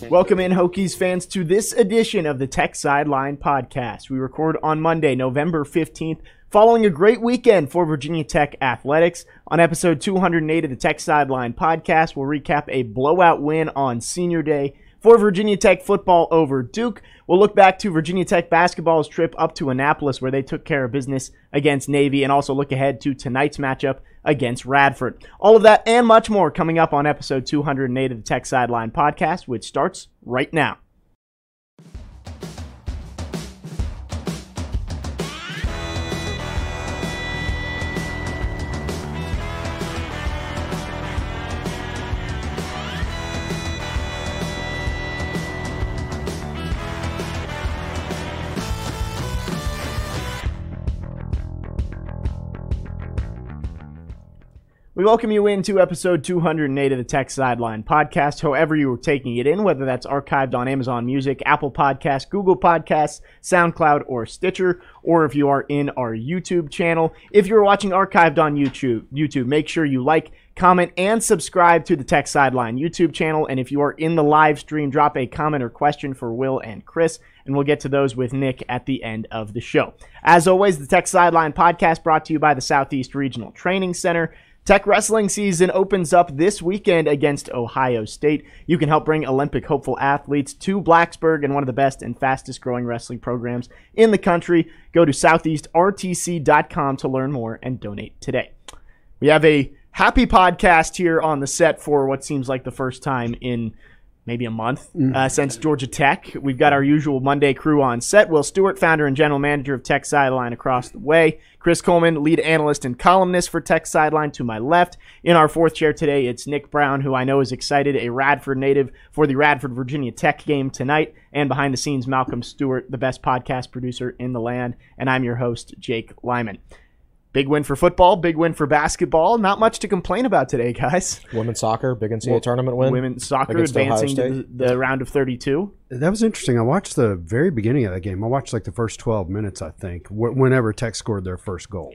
Welcome in, Hokies fans, to this edition of the Tech Sideline Podcast. We record on Monday, November 15th, following a great weekend for Virginia Tech athletics. On episode 208 of the Tech Sideline Podcast, we'll recap a blowout win on Senior Day for Virginia Tech football over Duke. We'll look back to Virginia Tech basketball's trip up to Annapolis, where they took care of business against Navy, and also look ahead to tonight's matchup against Radford. All of that and much more coming up on episode 208 of the Tech Sideline Podcast, which starts right now. We welcome you into episode 208 of the Tech Sideline Podcast, however you are taking it in, whether that's archived on Amazon Music, Apple Podcasts, Google Podcasts, SoundCloud, or Stitcher, or if you are in our YouTube channel. If you're watching archived on YouTube, make sure you like, comment, and subscribe to the Tech Sideline YouTube channel. And if you are in the live stream, drop a comment or question for Will and Chris, and we'll get to those with Nick at the end of the show. As always, the Tech Sideline Podcast brought to you by the Southeast Regional Training Center. Tech wrestling season opens up this weekend against Ohio State. You can help bring Olympic hopeful athletes to Blacksburg and one of the best and fastest growing wrestling programs in the country. Go to southeastrtc.com to learn more and donate today. We have a happy podcast here on the set for what seems like the first time in maybe a month since Georgia Tech. We've got our usual Monday crew on set. Will Stewart, founder and general manager of Tech Sideline across the way. Chris Coleman, lead analyst and columnist for Tech Sideline to my left. In our fourth chair today, it's Nick Brown, who I know is excited, a Radford native, for the Radford Virginia Tech game tonight. And behind the scenes, Malcolm Stewart, the best podcast producer in the land. And I'm your host, Jake Lyman. Big win for football, big win for basketball. Not much to complain about today, guys. Women's soccer, big NCAA tournament win. Women's soccer advancing to the round of 32. That was interesting. I watched the very beginning of that game. I watched like the first 12 minutes, I think, whenever Tech scored their first goal.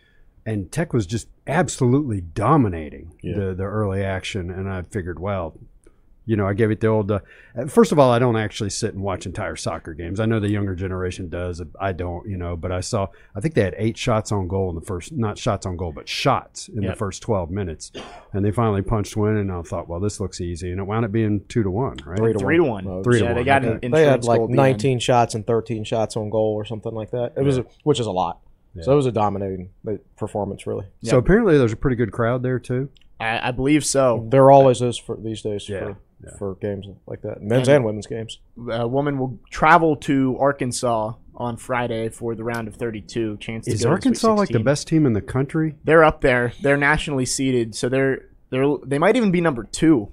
And Tech was just absolutely dominating the early action. And I figured, well, you know, I gave it the old first of all, I don't actually sit and watch entire soccer games. I know the younger generation does. I don't, but I think they had 8 shots on goal in the first, not shots on goal, but shots in the first 12 minutes. And they finally punched one, and I thought, well, this looks easy. And it wound up being 2-1, right? 3-1. 3-1. They got they had like 19 shots and 13 shots on goal or something like that. It was, which is a lot. Yeah. So it was a dominating performance, really. So apparently there's a pretty good crowd there, too. I believe so. There always is for these days for games like that, men's and women's games. A woman will travel to Arkansas on Friday for the round of 32. Chance to is go Arkansas to like the best team in the country? They're up there. They're nationally seeded, so they might even be number 2.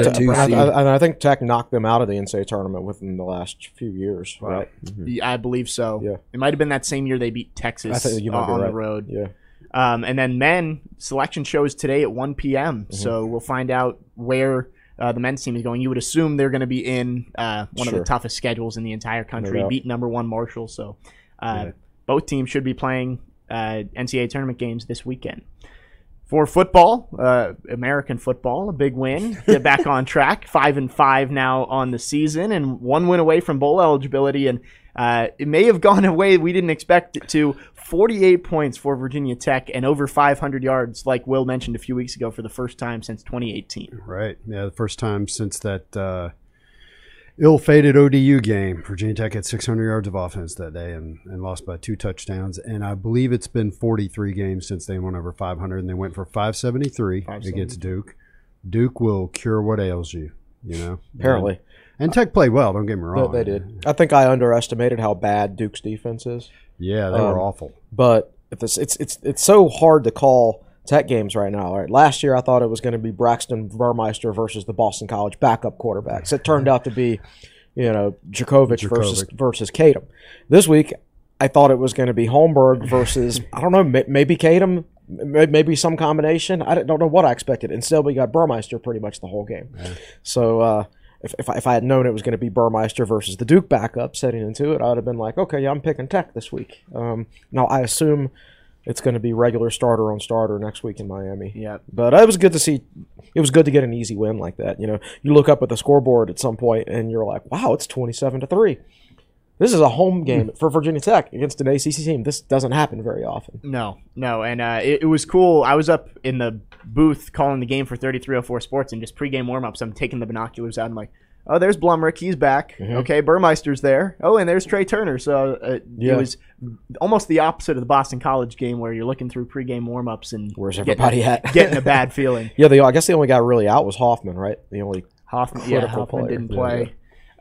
I think Tech knocked them out of the NCAA tournament within the last few years. Wow. Right? Mm-hmm. I believe so. Yeah. It might have been that same year they beat Texas on the road. Yeah. And then men selection shows today at 1 p.m. So we'll find out where the men's team is going. You would assume they're going to be in one of the toughest schedules in the entire country, beat number 1 Marshall. So both teams should be playing NCAA tournament games this weekend. For football, American football, a big win. Get back on track. 5-5 now on the season, and 1 win away from bowl eligibility. And it may have gone away. We didn't expect it to. 48 points for Virginia Tech and over 500 yards, like Will mentioned a few weeks ago, for the first time since 2018. Right. Yeah, the first time since that ill-fated ODU game. Virginia Tech had 600 yards of offense that day and lost by 2 touchdowns. And I believe it's been 43 games since they went over 500, and they went for 573 against Duke. Duke will cure what ails you, Apparently. And Tech played well, don't get me wrong. They did. I think I underestimated how bad Duke's defense is. Yeah, they were awful. But it's so hard to call Tech games right now. Right? Last year, I thought it was going to be Braxton Burmeister versus the Boston College backup quarterbacks. It turned out to be, Djokovic versus Kadum. This week, I thought it was going to be Holmberg versus, I don't know, maybe Kadum, maybe some combination. I don't know what I expected. Instead, we got Burmeister pretty much the whole game. Yeah. So, If I had known it was going to be Burmeister versus the Duke backup setting into it, I would have been like, okay, yeah, I'm picking Tech this week. Now, I assume it's going to be regular starter on starter next week in Miami. Yeah. But it was good to see. It was good to get an easy win like that. You look up at the scoreboard at some point and you're like, wow, it's 27-3. This is a home game for Virginia Tech against an ACC team. This doesn't happen very often. No. And it was cool. I was up in the booth calling the game for 3304 Sports, and just pregame warm-ups, I'm taking the binoculars out. I'm like, oh, there's Blumrick. He's back. Mm-hmm. Okay, Burmeister's there. Oh, and there's Trey Turner. So it was almost the opposite of the Boston College game where you're looking through pregame warm-ups and where's everybody at? Getting a bad feeling. Yeah, I guess the only guy really out was Hoffman, right? The only Hoffman didn't play.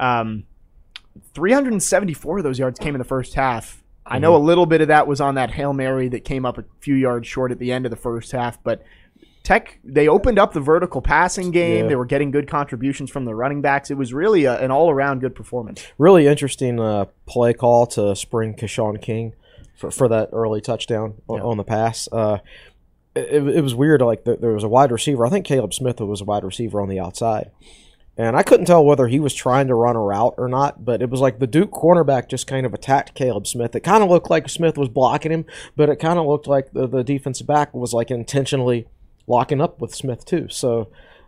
374 of those yards came in the first half. I know a little bit of that was on that Hail Mary that came up a few yards short at the end of the first half, but Tech, they opened up the vertical passing game. Yeah. They were getting good contributions from the running backs. It was really an all-around good performance. Really interesting play call to spring Keyshawn King for that early touchdown on the pass. It was weird. Like there was a wide receiver. I think Caleb Smith was a wide receiver on the outside. And I couldn't tell whether he was trying to run a route or not, but it was like the Duke cornerback just kind of attacked Caleb Smith. It kind of looked like Smith was blocking him, but it kind of looked like the defensive back was like intentionally locking up with Smith too. So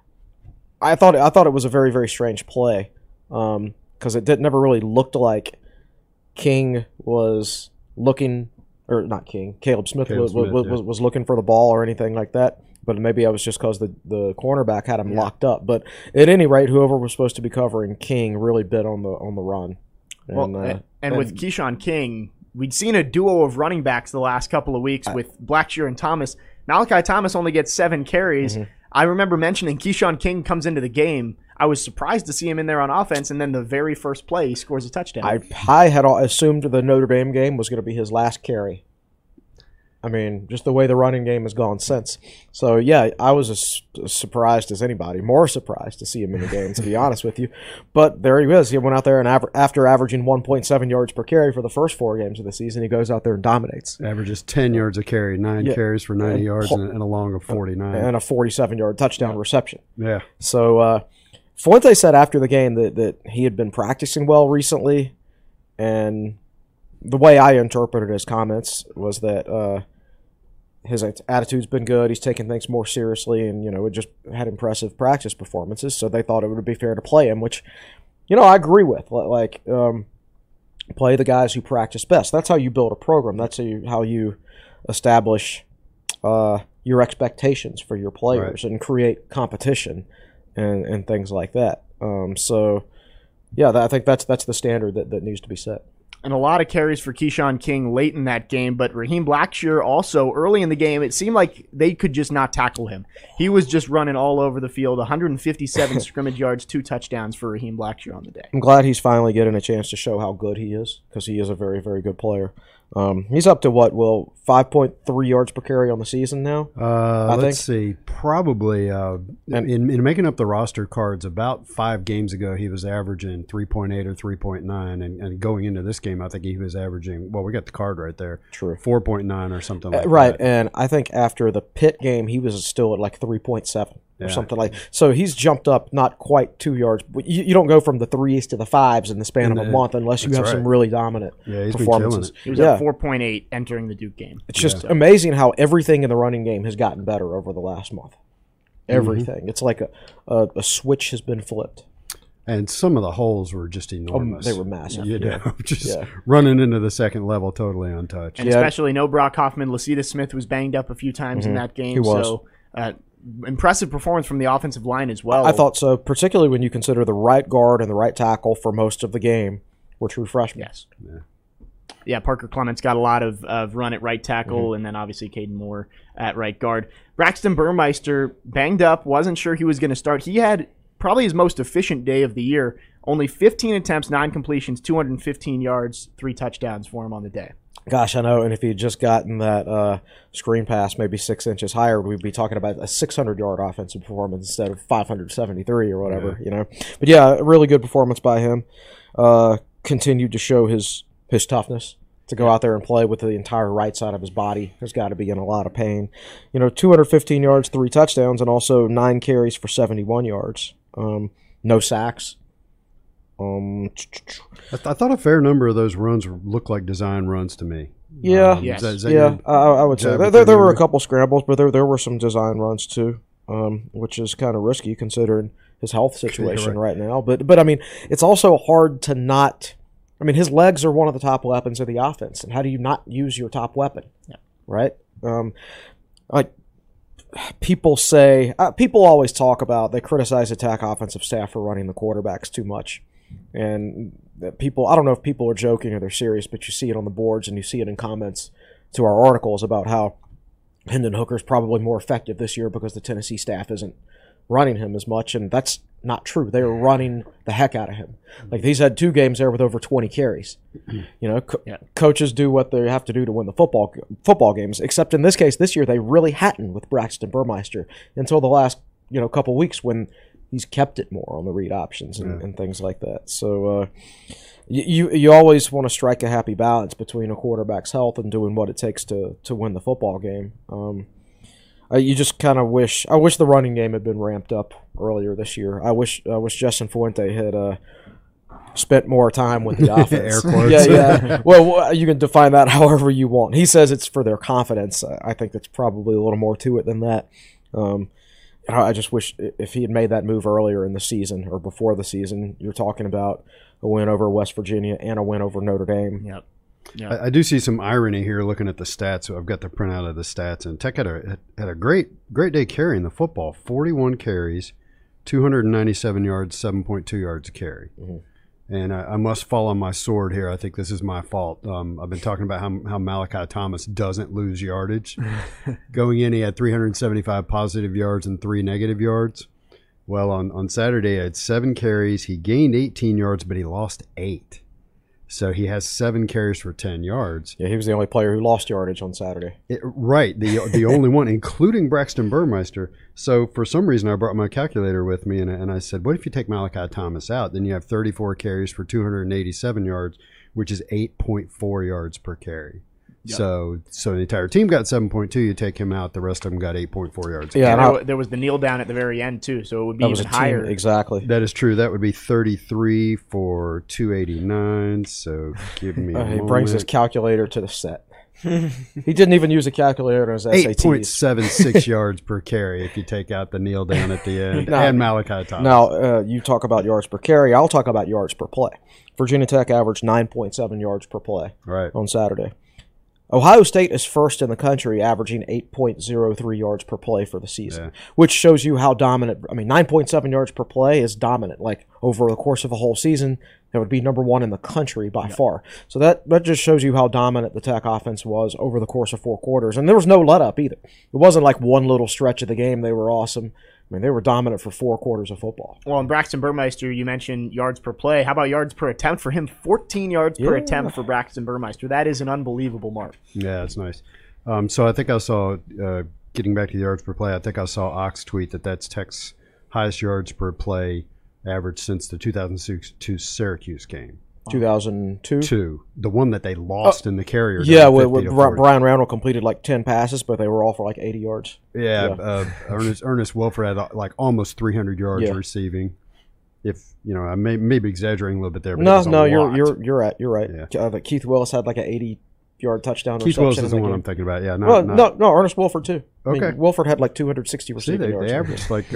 I thought it was a very, very strange play because it never really looked like King was looking, or not King, Caleb Smith was looking for the ball or anything like that. But maybe it was just because the cornerback had him locked up. But at any rate, whoever was supposed to be covering King really bit on the run. And with Keyshawn King, we'd seen a duo of running backs the last couple of weeks with Blackshear and Thomas. Malachi Thomas only gets 7 carries. Mm-hmm. I remember mentioning Keyshawn King comes into the game. I was surprised to see him in there on offense, and then the very first play, he scores a touchdown. I had assumed the Notre Dame game was going to be his last carry. I mean, just the way the running game has gone since. So, yeah, I was as surprised as anybody, more surprised to see him in the game, to be honest with you. But there he was. He went out there, and after averaging 1.7 yards per carry for the first 4 games of the season, he goes out there and dominates. Averages 10 yards a carry, 9 carries for 90 yards, and a long of 49. And a 47-yard touchdown reception. Yeah. So, Fuente said after the game that he had been practicing well recently, and the way I interpreted his comments was that his attitude's been good. He's taking things more seriously, and it just had impressive practice performances. So they thought it would be fair to play him, which I agree with. Like play the guys who practice best. That's how you build a program. That's how you establish your expectations for your players and create competition and things like that. So yeah, I think that's the standard that needs to be set. And a lot of carries for Keyshawn King late in that game, but Raheem Blackshear also early in the game, it seemed like they could just not tackle him. He was just running all over the field, 157 scrimmage yards, 2 touchdowns for Raheem Blackshear on the day. I'm glad he's finally getting a chance to show how good he is, because he is a very, very good player. He's up to 5.3 yards per carry on the season now? Let's see. Probably in making up the roster cards, about 5 games ago, he was averaging 3.8 or 3.9. And going into this game, I think he was averaging, we got the card right there. True. 4.9 or something like that. Right. And I think after the Pitt game, he was still at like 3.7. Or something like so. He's jumped up not quite 2 yards. But you don't go from the 3s to the 5s in the span of a month unless you have some really dominant performances. He was at 4.8 entering the Duke game. It's just amazing how everything in the running game has gotten better over the last month. Everything. Mm-hmm. It's like a switch has been flipped. And some of the holes were just enormous. They were massive. Running into the second level totally untouched. And especially no Brock Hoffman. Lasita Smith was banged up a few times in that game. He was. So, impressive performance from the offensive line as well. I thought so, particularly when you consider the right guard and the right tackle for most of the game were true freshmen. Yes. Yeah, Parker Clements got a lot of run at right tackle, and then obviously Caden Moore at right guard. Braxton Burmeister banged up, wasn't sure he was going to start. He had probably his most efficient day of the year. Only 15 attempts, 9 completions, 215 yards, 3 touchdowns for him on the day. Gosh, I know. And if he had just gotten that screen pass maybe 6 inches higher, we'd be talking about a 600-yard offensive performance instead of 573 or whatever, But yeah, a really good performance by him. Continued to show his toughness to go out there and play with the entire right side of his body. Has got to be in a lot of pain. 215 yards, 3 touchdowns, and also 9 carries for 71 yards. No sacks. I thought a fair number of those runs looked like design runs to me. Yeah, Yes. I would say that there were a couple scrambles, but there were some design runs too, which is kind of risky considering his health situation right now. But I mean, it's also hard to not. I mean, his legs are one of the top weapons of the offense, and how do you not use your top weapon? Yeah. Right? Like people say, people always talk about, they criticize attack offensive staff for running the quarterbacks too much, and people, I don't know if people are joking or they're serious, but you see it on the boards and you see it in comments to our articles about how Hendon Hooker's probably more effective this year because the Tennessee staff isn't running him as much, and that's not true. They were running the heck out of him. Like, he's had 2 games there with over 20 carries. You know, coaches do what they have to do to win the football games, except in this case this year they really hadn't with Braxton Burmeister until the last couple weeks when he's kept it more on the read options and things like that. So you always want to strike a happy balance between a quarterback's health and doing what it takes to win the football game. You just kind of wish. I wish the running game had been ramped up earlier this year. I wish Justin Fuente had spent more time with the offense. Air quotes. Yeah. Well, you can define that however you want. He says it's for their confidence. I think that's probably a little more to it than that. I just wish if he had made that move earlier in the season or before the season. You're talking about a win over West Virginia and a win over Notre Dame. Yep. Yeah. I do see some irony here looking at the stats. So I've got the printout of the stats, and Tech had a great day carrying the football. 41 carries, 297 yards, 7.2 yards a carry. Mm-hmm. And I must fall on my sword here. I think this is my fault. I've been talking about how Malachi Thomas doesn't lose yardage. Going in, he had 375 positive yards and 3 negative yards. Well, on Saturday, he had 7 carries. He gained 18 yards, but he lost 8. So he has 7 carries for 10 yards. Yeah, he was the only player who lost yardage on Saturday. Right, the only one, including Braxton Burmeister. So for some reason, I brought my calculator with me, and I said, what if you take Malachi Thomas out? Then you have 34 carries for 287 yards, which is 8.4 yards per carry. Yep. So the entire team got 7.2. You take him out, the rest of them got 8.4 yards. Yeah, there was the kneel down at the very end too, so it would be even higher. Exactly. That is true. That would be 33 for 289. So give me. He brings his calculator to the set. He didn't even use a calculator in his SATs. 8.76 yards per carry if you take out the kneel down at the end and Malachi Thomas. Now, you talk about yards per carry. I'll talk about yards per play. Virginia Tech averaged 9.7 yards per play on Saturday. Ohio State is first in the country, averaging 8.03 yards per play for the season, which shows you how dominant. I mean, 9.7 yards per play is dominant. Like, over the course of a whole season, that would be number 1 in the country by far. So that just shows you how dominant the Tech offense was over the course of 4 quarters. And there was no let-up either. It wasn't like one little stretch of the game they were awesome. I mean, they were dominant for 4 quarters of football. Well, and Braxton Burmeister, you mentioned yards per play. How about yards per attempt for him? 14 yards per attempt for Braxton Burmeister. That is an unbelievable mark. Yeah, that's nice. So I think I saw, getting back to the yards per play, I think I saw Ox tweet that's Tech's highest yards per play average since the 2002 Syracuse game. 2002? The one that they lost in the Carrier. Yeah, Brian Randall completed like 10 passes, but they were all for like 80 yards. Yeah. Ernest Wilford had like almost 300 yards receiving. If I may be exaggerating a little bit there. But you're right. Yeah. Keith Willis had like an 80-yard touchdown. Keith Willis is the one I'm thinking about. Yeah. No, Ernest Wilford too. Okay. I mean, Wilford had like 260 receiving yards. They averaged like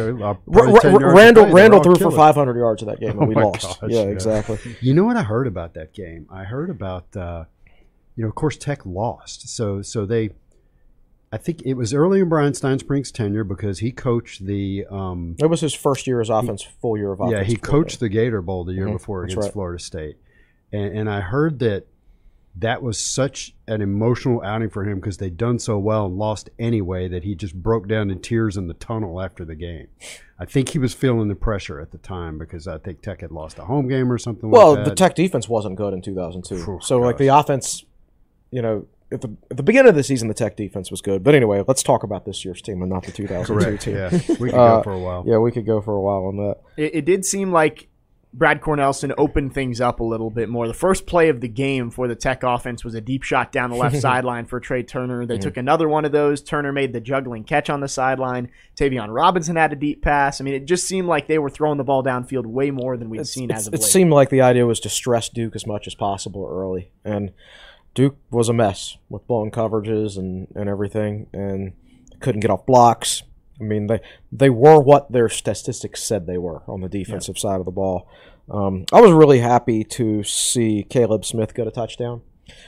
Randall threw for 500 yards in that game, and we lost. Gosh, yeah, exactly. You know what I heard about that game? I heard about, of course, Tech lost. So they, I think it was early in Brian Steinspring's tenure because he coached the. It was his first year as full year of offense. Yeah, he coached the Gator Bowl the year before against Florida State, and I heard that was such an emotional outing for him because they'd done so well and lost anyway that he just broke down in tears in the tunnel after the game. I think he was feeling the pressure at the time because I think Tech had lost a home game or something like that. Well, the Tech defense wasn't good in 2002. Like the offense, at the beginning of the season, the Tech defense was good. But anyway, let's talk about this year's team and not the 2002 team. Yeah, we could go for a while. Yeah, we could go for a while on that. It did seem like Brad Cornelsen opened things up a little bit more. The first play of the game for the Tech offense was a deep shot down the left sideline for Trey Turner. They took another one of those. Turner made the juggling catch on the sideline. Tavion Robinson had a deep pass. I mean, it just seemed like they were throwing the ball downfield way more than we'd seen as of late. It seemed like the idea was to stress Duke as much as possible early. And Duke was a mess with blown coverages and everything, and couldn't get off blocks. I mean, they were what their statistics said they were on the defensive side of the ball. I was really happy to see Caleb Smith get a touchdown.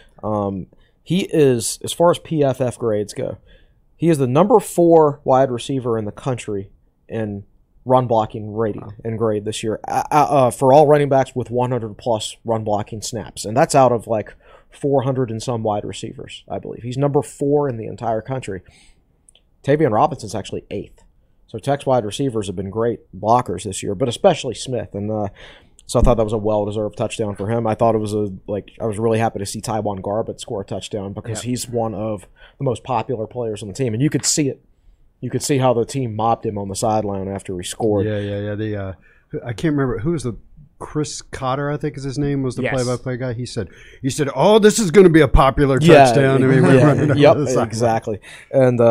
He is, as far as PFF grades go, he is the number 4 wide receiver in the country in run blocking rating and grade this year for all running backs with 100-plus run blocking snaps. And that's out of like 400 and some wide receivers, I believe. He's number 4 in the entire country. Tavion Robinson's actually 8th. So Tech's wide receivers have been great blockers this year, but especially Smith. And so I thought that was a well-deserved touchdown for him. I thought it was I was really happy to see Tywan Garbett score a touchdown because he's one of the most popular players on the team. And you could see it. You could see how the team mobbed him on the sideline after he scored. Yeah. I can't remember who was the Chris Cotter, I think is his name, was the play-by-play guy. He said, "Oh, this is going to be a popular touchdown." Exactly. And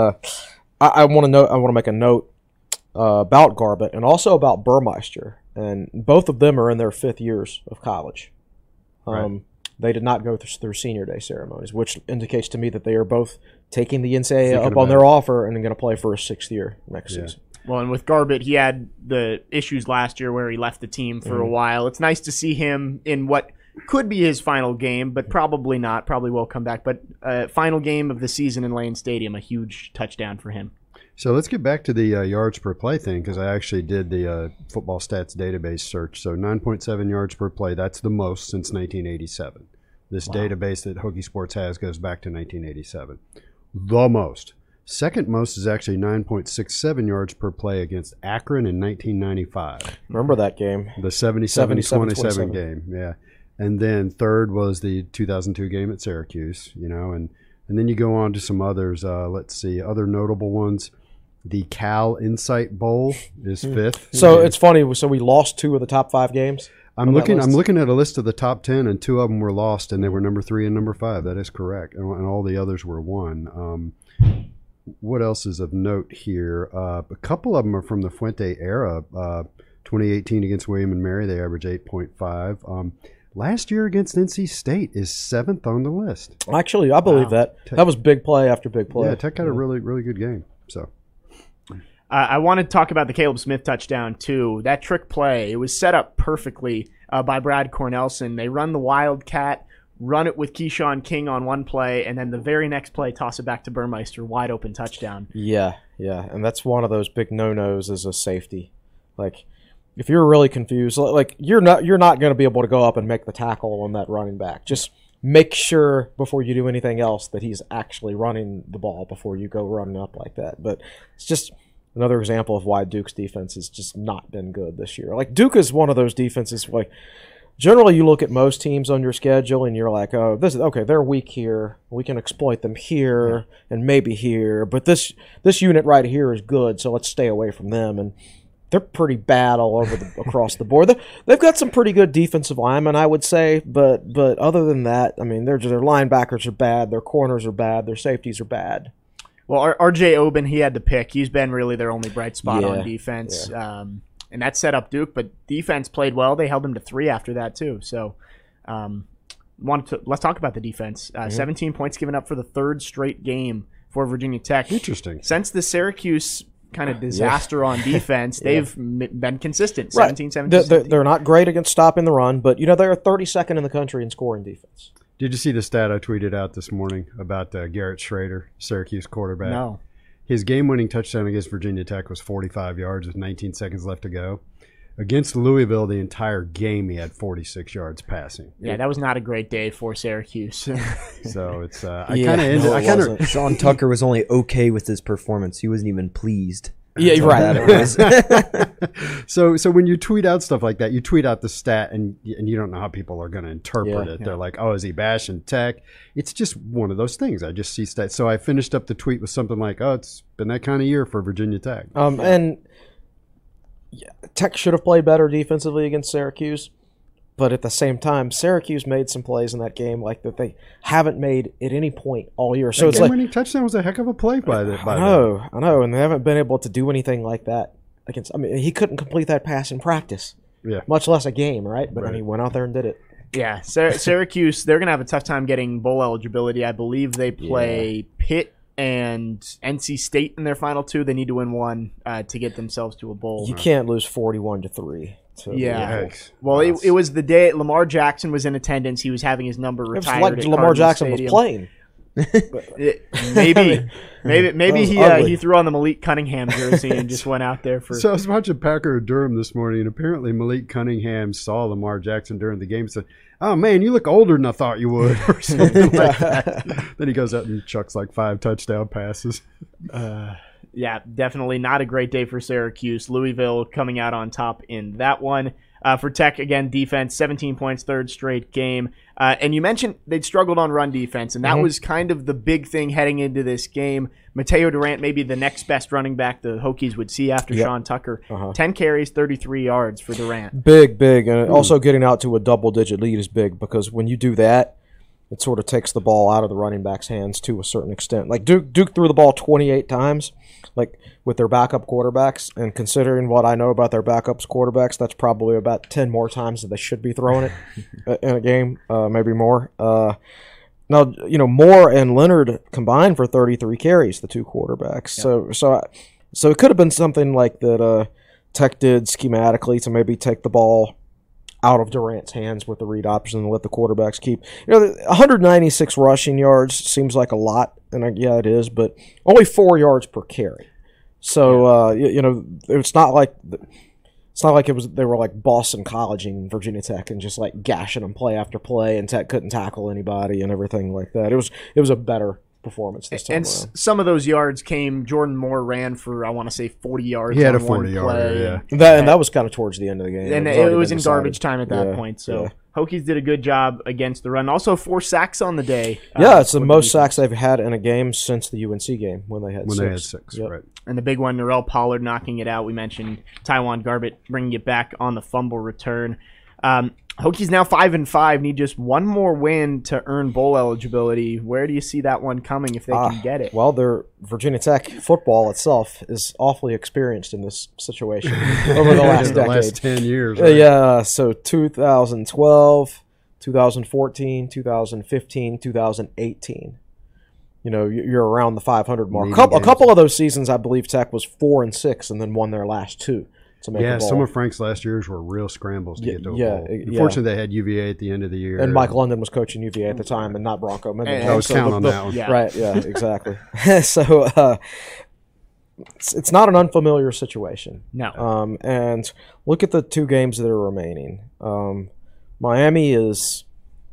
I want to make a note about Garbett and also about Burmeister, and both of them are in their 5th years of college. Right. They did not go through senior day ceremonies, which indicates to me that they are both taking the NCAA up on their offer and are going to play for a 6th year next season. Well, and with Garbett, he had the issues last year where he left the team for a while. It's nice to see him in what could be his final game, but probably not. Probably will come back. But final game of the season in Lane Stadium, a huge touchdown for him. So let's get back to the yards per play thing, because I actually did the football stats database search. So 9.7 yards per play, that's the most since 1987. This database that Hokie Sports has goes back to 1987. The most. Second most is actually 9.67 yards per play against Akron in 1995. Remember that game? The 77-27 game, yeah. And then third was the 2002 game at Syracuse, and then you go on to some others. Let's see, other notable ones. The Cal Insight Bowl is 5th. So it's funny. So we lost 2 of the top 5 games. I'm looking at a list of the top 10, and 2 of them were lost, and they were number 3 and number 5. That is correct, and all the others were 1. What else is of note here? A couple of them are from the Fuente era. 2018 against William and Mary, they averaged 8.5. Last year against NC State is 7th on the list. Actually, I believe that. That was big play after big play. Yeah, Tech had a really, really good game. So I want to talk about the Caleb Smith touchdown, too. That trick play, it was set up perfectly by Brad Cornelson. They run the Wildcat, run it with Keyshawn King on one play, and then the very next play, toss it back to Burmeister, wide open touchdown. Yeah, and that's one of those big no-nos as a safety. Like, if you're really confused, like you're not going to be able to go up and make the tackle on that running back. Just make sure before you do anything else that he's actually running the ball before you go running up like that. But it's just another example of why Duke's defense has just not been good this year. Like, Duke is one of those defenses, like, generally you look at most teams on your schedule and you're like, oh, they're weak here. We can exploit them here and maybe here. But this unit right here is good, so let's stay away from them. And they're pretty bad all over across the board. They've got some pretty good defensive linemen, I would say, but other than that, I mean, their linebackers are bad, their corners are bad, their safeties are bad. Well, R.J. Oben, he had to pick. He's been really their only bright spot on defense, and that set up Duke. But defense played well. They held them to 3 after that too. So, let's talk about the defense. 17 points given up for the 3rd straight game for Virginia Tech. Interesting. Since the Syracuse kind of disaster on defense, they've been consistent. 17. They're not great against stopping the run, but they're 32nd in the country in scoring defense. Did you see the stat I tweeted out this morning about Garrett Schrader, Syracuse quarterback? No. His game-winning touchdown against Virginia Tech was 45 yards with 19 seconds left to go. Against Louisville, the entire game, he had 46 yards passing. Yeah, that was not a great day for Syracuse. So it's Sean Tucker was only okay with his performance. He wasn't even pleased. Yeah, you're right. So when you tweet out stuff like that, you tweet out the stat, and you don't know how people are going to interpret it. They're like, "Oh, is he bashing Tech?" It's just one of those things. I just see stats. So I finished up the tweet with something like, "Oh, it's been that kind of year for Virginia Tech." And Tech should have played better defensively against Syracuse, but at the same time, Syracuse made some plays in that game like that they haven't made at any point all year. So it's like winning touchdown was a heck of a play by them. I know, and they haven't been able to do anything like that against. I mean, he couldn't complete that pass in practice, much less a game, right? But then he went out there and did it. Yeah, Syracuse, they're going to have a tough time getting bowl eligibility. I believe they play Pitt and NC State in their final two. They need to win one to get themselves to a bowl. You can't lose 41-3. Yeah. Well, it was the day Lamar Jackson was in attendance. He was having his number retired. It was like at Lamar Cardinal Jackson Stadium. was playing. Maybe he threw on the Malik Cunningham jersey and just went out there for. So I was watching Packer Durham this morning, and apparently Malik Cunningham saw Lamar Jackson during the game and said, "Oh man, you look older than I thought you would," or something like that. Then he goes out and chucks like 5 touchdown passes. Yeah, definitely not a great day for Syracuse. Louisville coming out on top in that one. For Tech, again, defense, 17 points, third straight game. And you mentioned they'd struggled on run defense, and that was kind of the big thing heading into this game. Mateo Durant, maybe the next best running back the Hokies would see after Sean Tucker. 10 carries, 33 yards for Durant. Big. And also getting out to a double-digit lead is big because when you do that, it sort of takes the ball out of the running back's hands to a certain extent. Like Duke threw the ball 28 times, like with their backup quarterbacks, and considering what I know about their backups quarterbacks, that's probably about 10 more times that they should be throwing it in a game, maybe more. Now, Moore and Leonard combined for 33 carries, the two quarterbacks. Yeah. So it could have been something like that Tech did schematically to maybe take the ball out of Durant's hands with the read option and let the quarterbacks keep. 196 rushing yards seems like a lot, and it is, but only 4 yards per carry. So it's not like they were like Boston College and Virginia Tech and just like gashing them play after play, and Tech couldn't tackle anybody and everything like that. It was a better performance this time around. Some of those yards came. Jordan Moore ran for, I want to say, 40 yards. He had on a 40-yarder, yeah. That was kind of towards the end of the game. And it was in garbage time at that point. So Hokies did a good job against the run. Also 4 sacks on the day. It's the most sacks they've had in a game since the UNC game when they had 6. Yep. Right. And the big one, Norrell Pollard knocking it out. We mentioned Tywan Garbett bringing it back on the fumble return. Hokies now 5-5, need just one more win to earn bowl eligibility. Where do you see that one coming if they can get it? Well, their Virginia Tech football itself is awfully experienced in this situation over the last decade. The last 10 years. Right? Yeah, so 2012, 2014, 2015, 2018. You're around the 500 mark. A couple of those seasons, I believe Tech was 4-6 and then won their last 2. Some of Frank's last years were real scrambles to get to a bowl. Unfortunately, they had UVA at the end of the year. And Mike London was coaching UVA at the time and not Bronco Mendenhall. I was counting on that one. Yeah. Right, yeah, exactly. So it's not an unfamiliar situation. No. And look at the 2 games that are remaining. Miami is,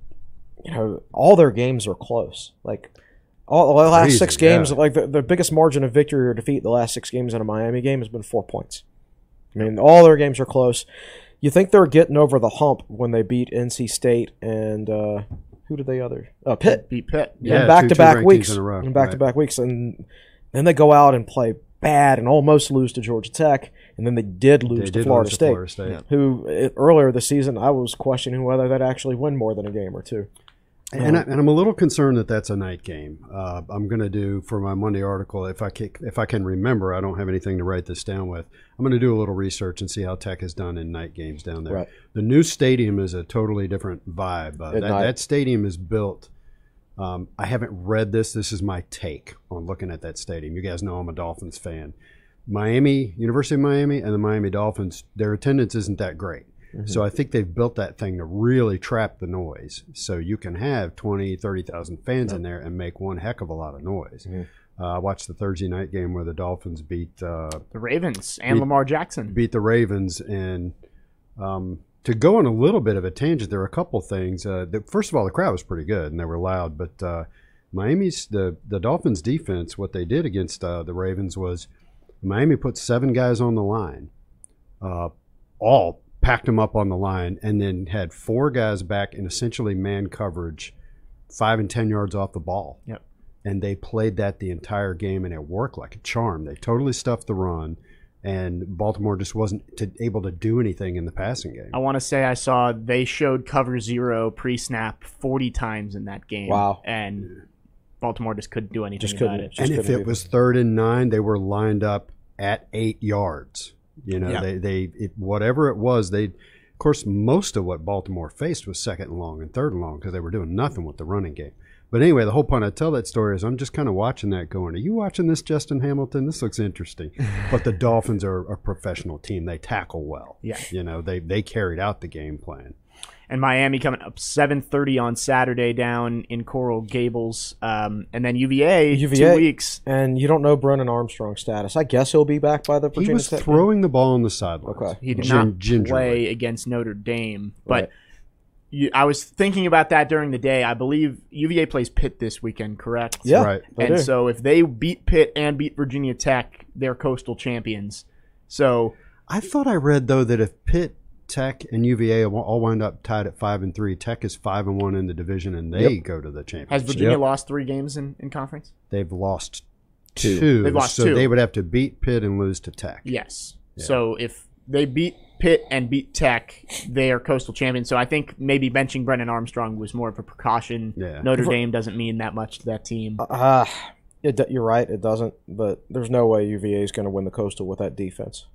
all their games are close. Like, all the last 6 games, like the biggest margin of victory or defeat the last 6 games in a Miami game has been 4 points. I mean, all their games are close. You think they're getting over the hump when they beat NC State and who did they other? Pitt. Beat Pitt. Yeah, back-to-back weeks. And back-to-back weeks. And then they go out and play bad and almost lose to Georgia Tech. And then they did lose to Florida State. Who, earlier this season, I was questioning whether they'd actually win more than a game or 2. And I'm a little concerned that that's a night game. I'm going to do, for my Monday article, if I can remember, I don't have anything to write this down with, I'm going to do a little research and see how Tech has done in night games down there. Right. The new stadium is a totally different vibe. That stadium is built. I haven't read this. This is my take on looking at that stadium. You guys know I'm a Dolphins fan. University of Miami and the Miami Dolphins, their attendance isn't that great. Mm-hmm. So I think they've built that thing to really trap the noise. So you can have 20, 30,000 fans in there and make one heck of a lot of noise. Mm-hmm. I watched the Thursday night game where the Dolphins beat the Ravens and Lamar Jackson. Beat the Ravens. And to go on a little bit of a tangent, there are a couple things. First of all, the crowd was pretty good and they were loud. But the Dolphins defense, what they did against the Ravens was Miami put 7 guys on the line, all packed them up on the line, and then had 4 guys back in essentially man coverage 5 and 10 yards off the ball. Yep. And they played that the entire game, and it worked like a charm. They totally stuffed the run, and Baltimore just wasn't able to do anything in the passing game. I want to say I saw they showed cover 0 pre-snap 40 times in that game. Wow. And Baltimore just couldn't do anything about it. And if it was 3rd and 9, they were lined up at 8 yards. Whatever it was, Of course, most of what Baltimore faced was second and long and third and long because they were doing nothing with the running game. But anyway, the whole point I tell that story is I'm just kind of watching that going, are you watching this, Justin Hamilton? This looks interesting. But the Dolphins are a professional team. They tackle well. Yeah. You know, they carried out the game plan. And Miami coming up 7:30 on Saturday down in Coral Gables. And then UVA 2 weeks. And you don't know Brennan Armstrong's status. I guess he'll be back by the Virginia He was Tech throwing the ball on the sidelines. Okay. He did not play against Notre Dame. But Right. I was thinking about that during the day. I believe UVA plays Pitt this weekend, correct? Yeah. Right. They And do. so if they beat Pitt and beat Virginia Tech, they're coastal champions. So I thought I read, though, that if Pitt, Tech, and UVA all wind up tied at 5-3, Tech is 5-1 in the division, and they go to the championship. has Virginia lost 3 games in conference? They've lost two. They've lost so 2. they would have to beat Pitt and lose to Tech. Yes. Yeah. So if they beat Pitt and beat Tech, they are coastal champions. So I think maybe benching Brennan Armstrong was more of a precaution. Yeah. Notre Dame doesn't mean that much to that team. You're right, it doesn't. But there's no way UVA is going to win the Coastal with that defense.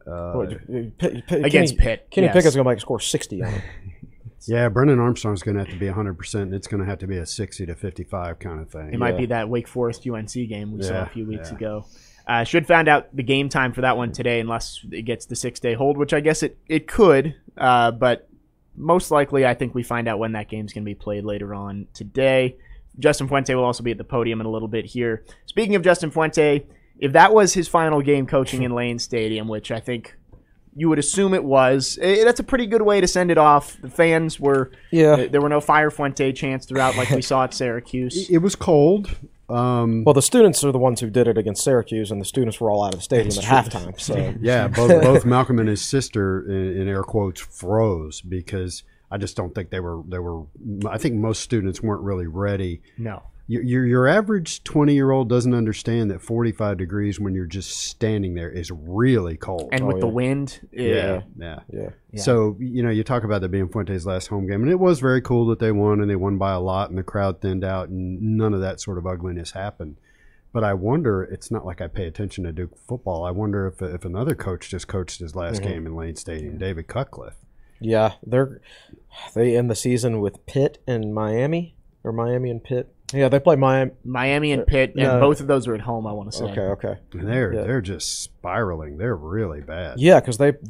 Against Pitt, Kenny yes. Pickett's going to make a score 60 on it. Yeah, Brendan Armstrong's going to have to be 100%, and it's going to have to be a 60-55 kind of thing. It might be that Wake Forest UNC game we saw Yeah, a few weeks yeah. ago. Should find out the game time for that one today, unless it gets the 6-day hold, which I guess it could. But most likely, I think we find out when that game's going to be played later on today. Justin Fuente will also be at the podium in a little bit here. Speaking of Justin Fuente, if that was his final game coaching in Lane Stadium, which I think you would assume it was, that's a pretty good way to send it off. The fans were there were no Fire Fuente chants throughout like we saw at Syracuse. It was cold. Well, the students are the ones who did it against Syracuse, and the students were all out of the stadium at halftime. So Yeah, both Malcolm and his sister, in air quotes, froze because I just don't think they were. I think most students weren't really ready. No. Your average 20-year-old doesn't understand that 45 degrees when you're just standing there is really cold. And with the wind, yeah. So, you talk about that being Fuente's last home game, and it was very cool that they won, and they won by a lot, and the crowd thinned out, and none of that sort of ugliness happened. But I wonder, it's not like I pay attention to Duke football. I wonder if another coach just coached his last game in Lane Stadium, David Cutcliffe. yeah, they end the season with Pitt and Miami, or Miami and Pitt. Yeah, they play Miami and Pitt, and both of those are at home, I want to say. Okay. And they're just spiraling. They're really bad. Yeah, because they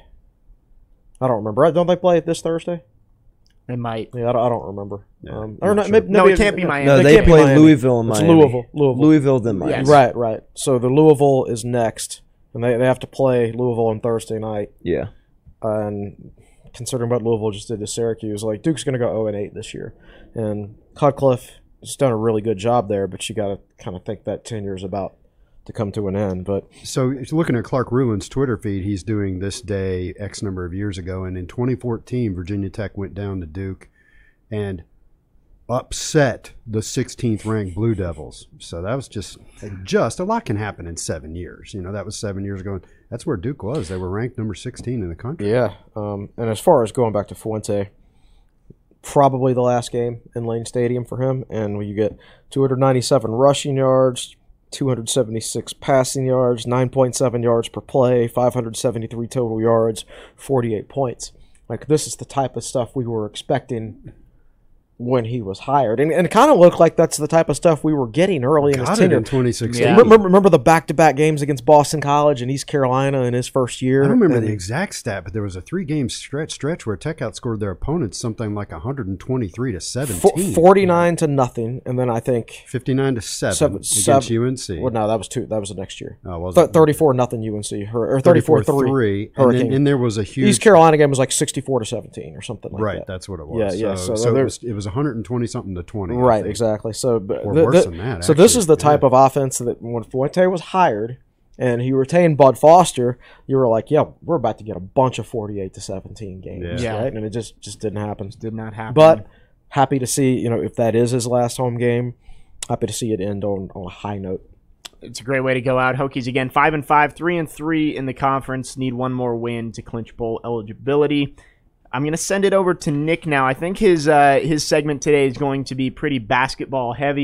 I don't remember. Don't they play this Thursday? They might. Yeah, I don't remember. Yeah, or not not, sure. maybe, No, it can't be Miami. No, They they can't be play Miami. Louisville and It's Miami. Louisville. Then Miami. Yes. Right. So the Louisville is next, and they have to play Louisville on Thursday night. Yeah. And considering what Louisville just did to Syracuse, like Duke's going to go 0-8 this year, and Cutcliffe has done a really good job there. But you got to kind of think that tenure is about to come to an end. But So looking at Clark Ruland's Twitter feed, he's doing this day X number of years ago, and in 2014, Virginia Tech went down to Duke and upset the 16th ranked Blue Devils. So that was just a lot can happen in 7 years. That was 7 years ago. That's where Duke was. They were ranked number 16 in the country. yeah, and as far as going back to Fuente, probably the last game in Lane Stadium for him, and you get 297 rushing yards, 276 passing yards, 9.7 yards per play, 573 total yards, 48 points. Like, this is the type of stuff we were expecting when he was hired. And it kind of looked like that's the type of stuff we were getting early in his Got it tenure. in 2016. Yeah. Remember the back-to-back games against Boston College and East Carolina in his first year? I don't remember And- the exact stat, but there was a 3-game stretch where Tech outscored their opponents something like 123-17. 49-0, and then I think 59-7 against UNC. Well, no, that was two. That was the next year. Oh, was it? 34-0 UNC, or 34-3. And Hurricane. then there was a huge East Carolina game was like 64-17 or something like right, that. that's what it was. Yeah. So it was 120 something to 20. I Right, think. exactly. So, but Or worse than that, So this actually. is the type Yeah. of offense that when Fuente was hired and he retained Bud Foster, you were like, yeah, we're about to get a bunch of 48-17 games, Yeah. right? And it just didn't happen. Did not happen. But happy to see, if that is his last home game, happy to see it end on a high note. it's a great way to go out. Hokies again, 5-5, 3-3 in the conference. Need one more win to clinch bowl eligibility. I'm going to send it over to Nick now. I think his segment today is going to be pretty basketball heavy, and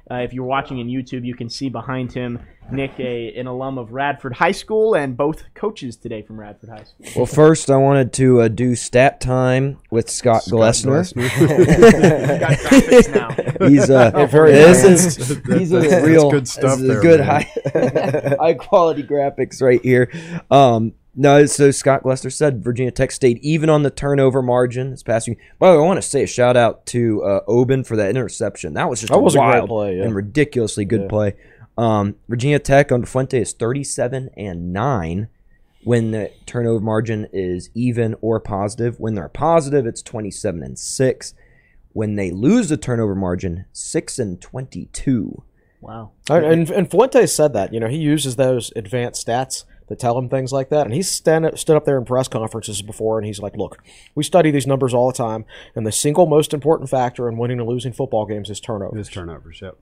If you're watching on YouTube, you can see behind him Nick, an alum of Radford High School, and both coaches today from Radford High School. Well, first I wanted to do stat time with Scott Glessner. He's got graphics now. He's he's a real good stuff. this is There, good man. high quality graphics right here. No, so Scott Glessner said Virginia Tech stayed even on the turnover margin this past week. By the way, I want to say a shout out to Oben for that interception. That was just That was a great wild play, yeah. and ridiculously good play. Virginia Tech under Fuente is 37-9 when the turnover margin is even or positive. When they're positive, it's 27-6. When they lose the turnover margin, 6-22. Wow. And Fuentes said that. He uses those advanced stats that tell him things like that. And he's stood up there in press conferences before, and he's like, look, we study these numbers all the time, and the single most important factor in winning and losing football games is turnovers. His turnovers, yep.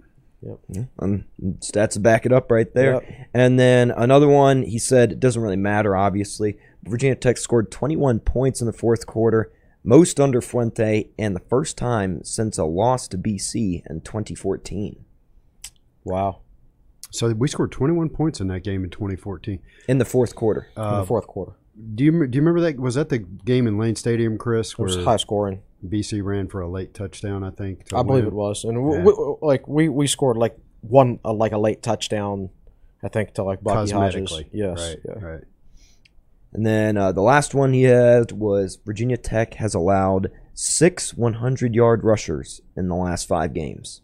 Stats back it up right there. Yep. And then another one, he said it doesn't really matter, obviously. Virginia Tech scored 21 points in the fourth quarter, most under Fuente, and the first time since a loss to BC in 2014. Wow. So we scored 21 points in that game in 2014. In the fourth quarter. In the fourth quarter. Do you remember that? Was that the game in Lane Stadium, Chris, It was where high scoring. BC ran for a late touchdown, I think? to I believe win? it was. And Yeah. we scored like a late touchdown, I think, to like Bucky Hodges. Cosmetically. Yes. Right, Yeah. right. And then the last one he had was Virginia Tech has allowed 6 100-yard rushers in the last 5 games.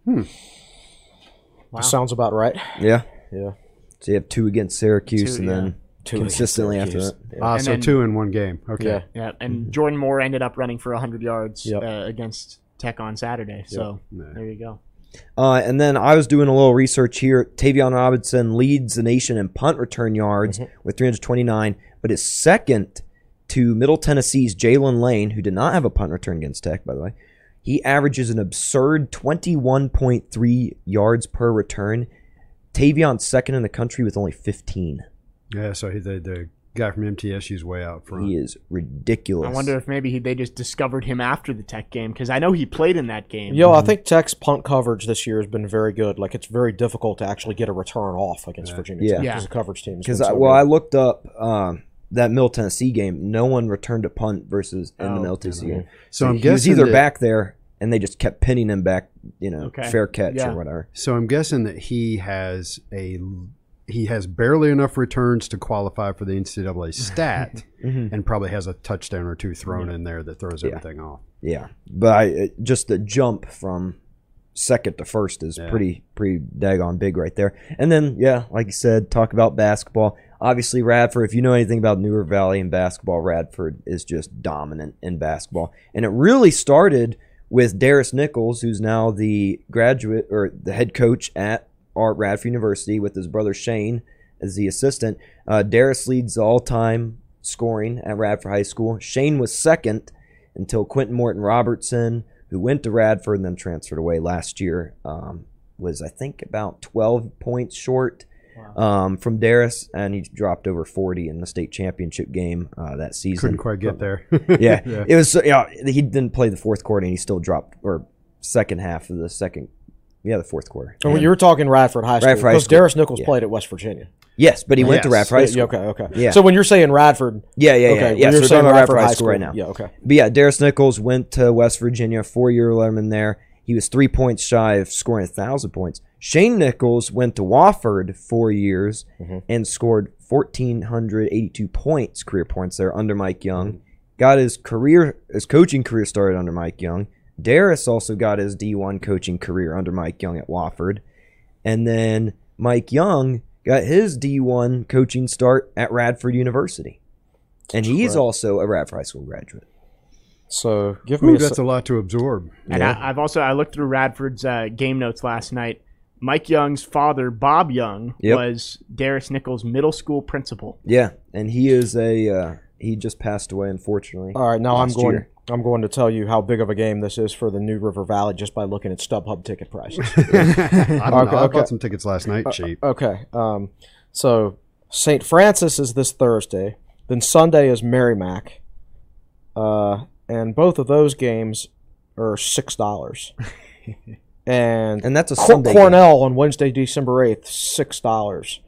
Wow. Sounds about right. Yeah. Yeah. So you have 2 against Syracuse, Two, and then Two consistently against after Syracuse. that. Yeah. And So then- 2 in one game. Okay. Yeah. Yeah, and Jordan Moore ended up running for 100 yards Yep. against Tech on Saturday. So Yeah. there you go. And then I was doing a little research here. Tavion Robinson leads the nation in punt return yards with 329, but is second to Middle Tennessee's Jalen Lane, who did not have a punt return against Tech, by the way. He averages an absurd 21.3 yards per return. Tavion's second in the country with only 15. Yeah, so the guy from MTSU is way out front. He is ridiculous. I wonder if maybe they just discovered him after the Tech game, because I know he played in that game. I think Tech's punt coverage this year has been very good. Like, it's very difficult to actually get a return off against Virginia Tech Yeah. as a coverage team. Because I looked up that Middle Tennessee game. No one returned a punt versus in the Middle Tennessee game. So I'm he was guessing either that- back there, and they just kept pinning him back, Okay. fair catch Yeah. or whatever. So I'm guessing that he has barely enough returns to qualify for the NCAA stat, and probably has a touchdown or 2 thrown in there that throws everything off. Yeah, but just the jump from second to first is pretty daggone big right there. And then, like you said, talk about basketball. Obviously, Radford, if you know anything about New River Valley and basketball, Radford is just dominant in basketball. And it really started with Darius Nichols, who's now the graduate or the head coach at Radford University with his brother Shane as the assistant. Darius leads the all-time scoring at Radford High School. Shane was second until Quentin Morton Robertson, who went to Radford and then transferred away last year, was, I think, about 12 points short from Darius, and he dropped over 40 in the state championship game that season. Couldn't quite get there. Yeah. It was. He didn't play the fourth quarter, and he still dropped, or second half of the the fourth quarter. And when you were talking Radford High School, Radford High because School. Darius Nichols played at West Virginia. Yes, but he went to Radford High School. Okay. Yeah. So when you're saying Radford, Yeah. okay, Yeah, when you're so we're saying talking about Radford Radford High School right now. Yeah, okay. But yeah, Darius Nichols went to West Virginia, 4-year letterman there. He was 3 points shy of scoring 1,000 points. Shane Nichols went to Wofford 4 years and scored 1,482 points, career points there under Mike Young. Got his coaching career started under Mike Young. Darius also got his D1 coaching career under Mike Young at Wofford. And then Mike Young got his D1 coaching start at Radford University. And he's also a Radford High School graduate. So give me That's a lot to absorb. And I looked through Radford's game notes last night. Mike Young's father, Bob Young, was Darius Nichols' middle school principal. Yeah, and he is he just passed away, unfortunately. All right, now last year. I'm going to tell you how big of a game this is for the New River Valley just by looking at StubHub ticket prices. I don't know. I okay. bought some tickets last night cheap. Okay. So St. Francis is this Thursday. Then Sunday is Merrimack. And both of those games are $6. And that's a Sunday Cornell on Wednesday, December 8th, $6.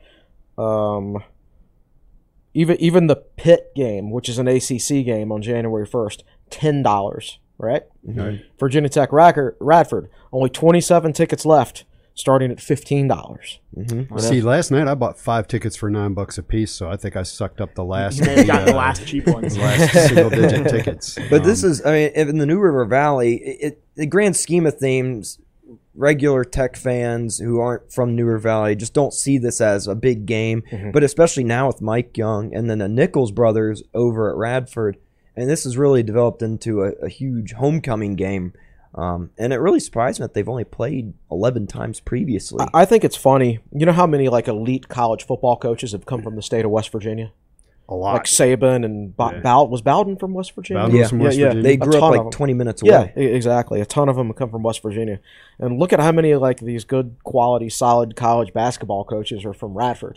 Even the Pitt game, which is an ACC game on January 1st, $10, right? Right. Virginia Tech Radford, only 27 tickets left, starting at $15. Mm-hmm. See, last night I bought 5 tickets for $9 a piece, so I think I sucked up the last. You may have gotten the last cheap ones. last single-digit tickets. But this is, I mean, in the New River Valley, the grand scheme of things, regular Tech fans who aren't from New River Valley just don't see this as a big game. Mm-hmm. But especially now with Mike Young and then the Nichols brothers over at Radford, and this has really developed into a huge homecoming game. And it really surprised me that they've only played 11 times previously. I think it's funny. You know how many like elite college football coaches have come from the state of West Virginia? A lot. Like Saban and was Bowden from West Virginia? Bowden was from West Virginia. They A grew ton up of like them. 20 minutes Yeah, away. exactly. A ton of them come from West Virginia. And look at how many like these good quality, solid college basketball coaches are from Radford.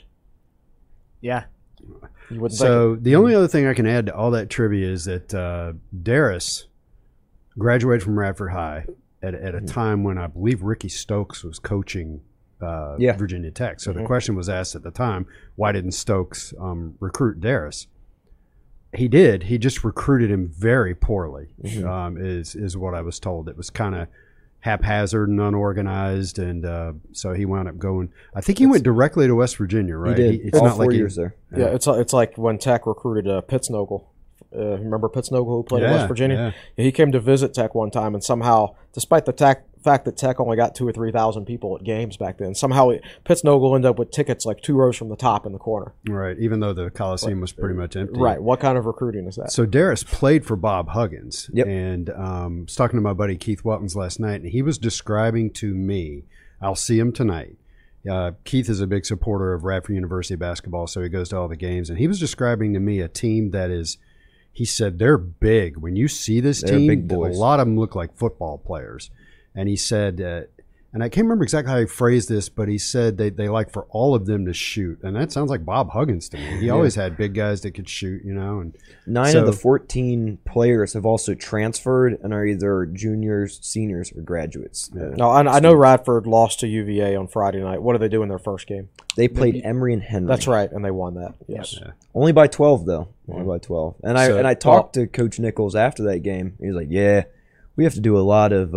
Yeah. You wouldn't So the only other thing I can add to all that trivia is that Darris graduated from Radford High at a time when I believe Ricky Stokes was coaching Virginia Tech. So the question was asked at the time, why didn't Stokes recruit Darris? He did. He just recruited him very poorly, is what I was told. It was kind of haphazard and unorganized, and so he wound up going. I think he went directly to West Virginia, right? He did. It's All not 4 like years there. Yeah, it's like when Tech recruited Pittsnogle. Remember Pittsnogle who played in Yeah, West Virginia? yeah. Yeah, he came to visit Tech one time, and somehow, despite the fact that Tech only got 2,000 or 3,000 people at games back then, somehow Pittsnogle ended up with tickets like 2 rows from the top in the corner. Right, even though the Coliseum was pretty much empty. Right. What kind of recruiting is that? So Darris played for Bob Huggins. Yep. And I was talking to my buddy Keith Weltons last night, and he was describing to me, I'll see him tonight. Keith is a big supporter of Radford University basketball, so he goes to all the games. And he was describing to me a team that is, he said, they're big. When you see this They're team, big boys. a lot of them look like football players. And he said, and I can't remember exactly how he phrased this, but he said they like for all of them to shoot. And that sounds like Bob Huggins to me. He always had big guys that could shoot, you know. And 9 so- of the 14 players have also transferred and are either juniors, seniors, or graduates. No, I know Radford lost to UVA on Friday night. What did they do in their first game? They played Emory and Henry. That's right, and they won that. Yes. Yeah. Only by 12, though. Only by 12. And I talked to Coach Nichols after that game. He was like, "Yeah, we have to do a lot of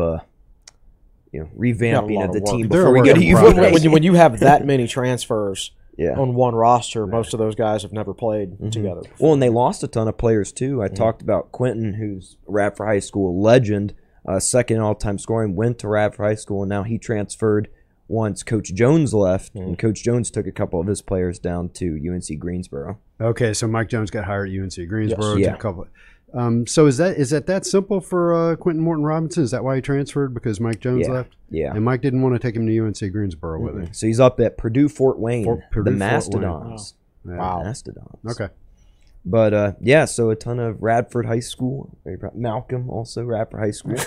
revamping lot of the of work. team They're before a we work go to in UVA." progress. When you have that many transfers Yeah. on one roster, most of those guys have never played together. Well, and they lost a ton of players too. I talked about Quentin, who's Radford High School legend, second in all-time scoring, went to Radford High School, and now he transferred once Coach Jones left, and Coach Jones took a couple of his players down to UNC Greensboro. Okay, so Mike Jones got hired at UNC Greensboro. Yes. Took a couple. So is that simple for Quentin Morton Robinson? Is that why he transferred, because Mike Jones left? Yeah. And Mike didn't want to take him to UNC Greensboro with him. So he's up at Purdue Fort Wayne, Purdue the Fort Mastodons. Yeah. Wow. Mastodons. Okay. But so a ton of Radford High School. Malcolm also Radford High School.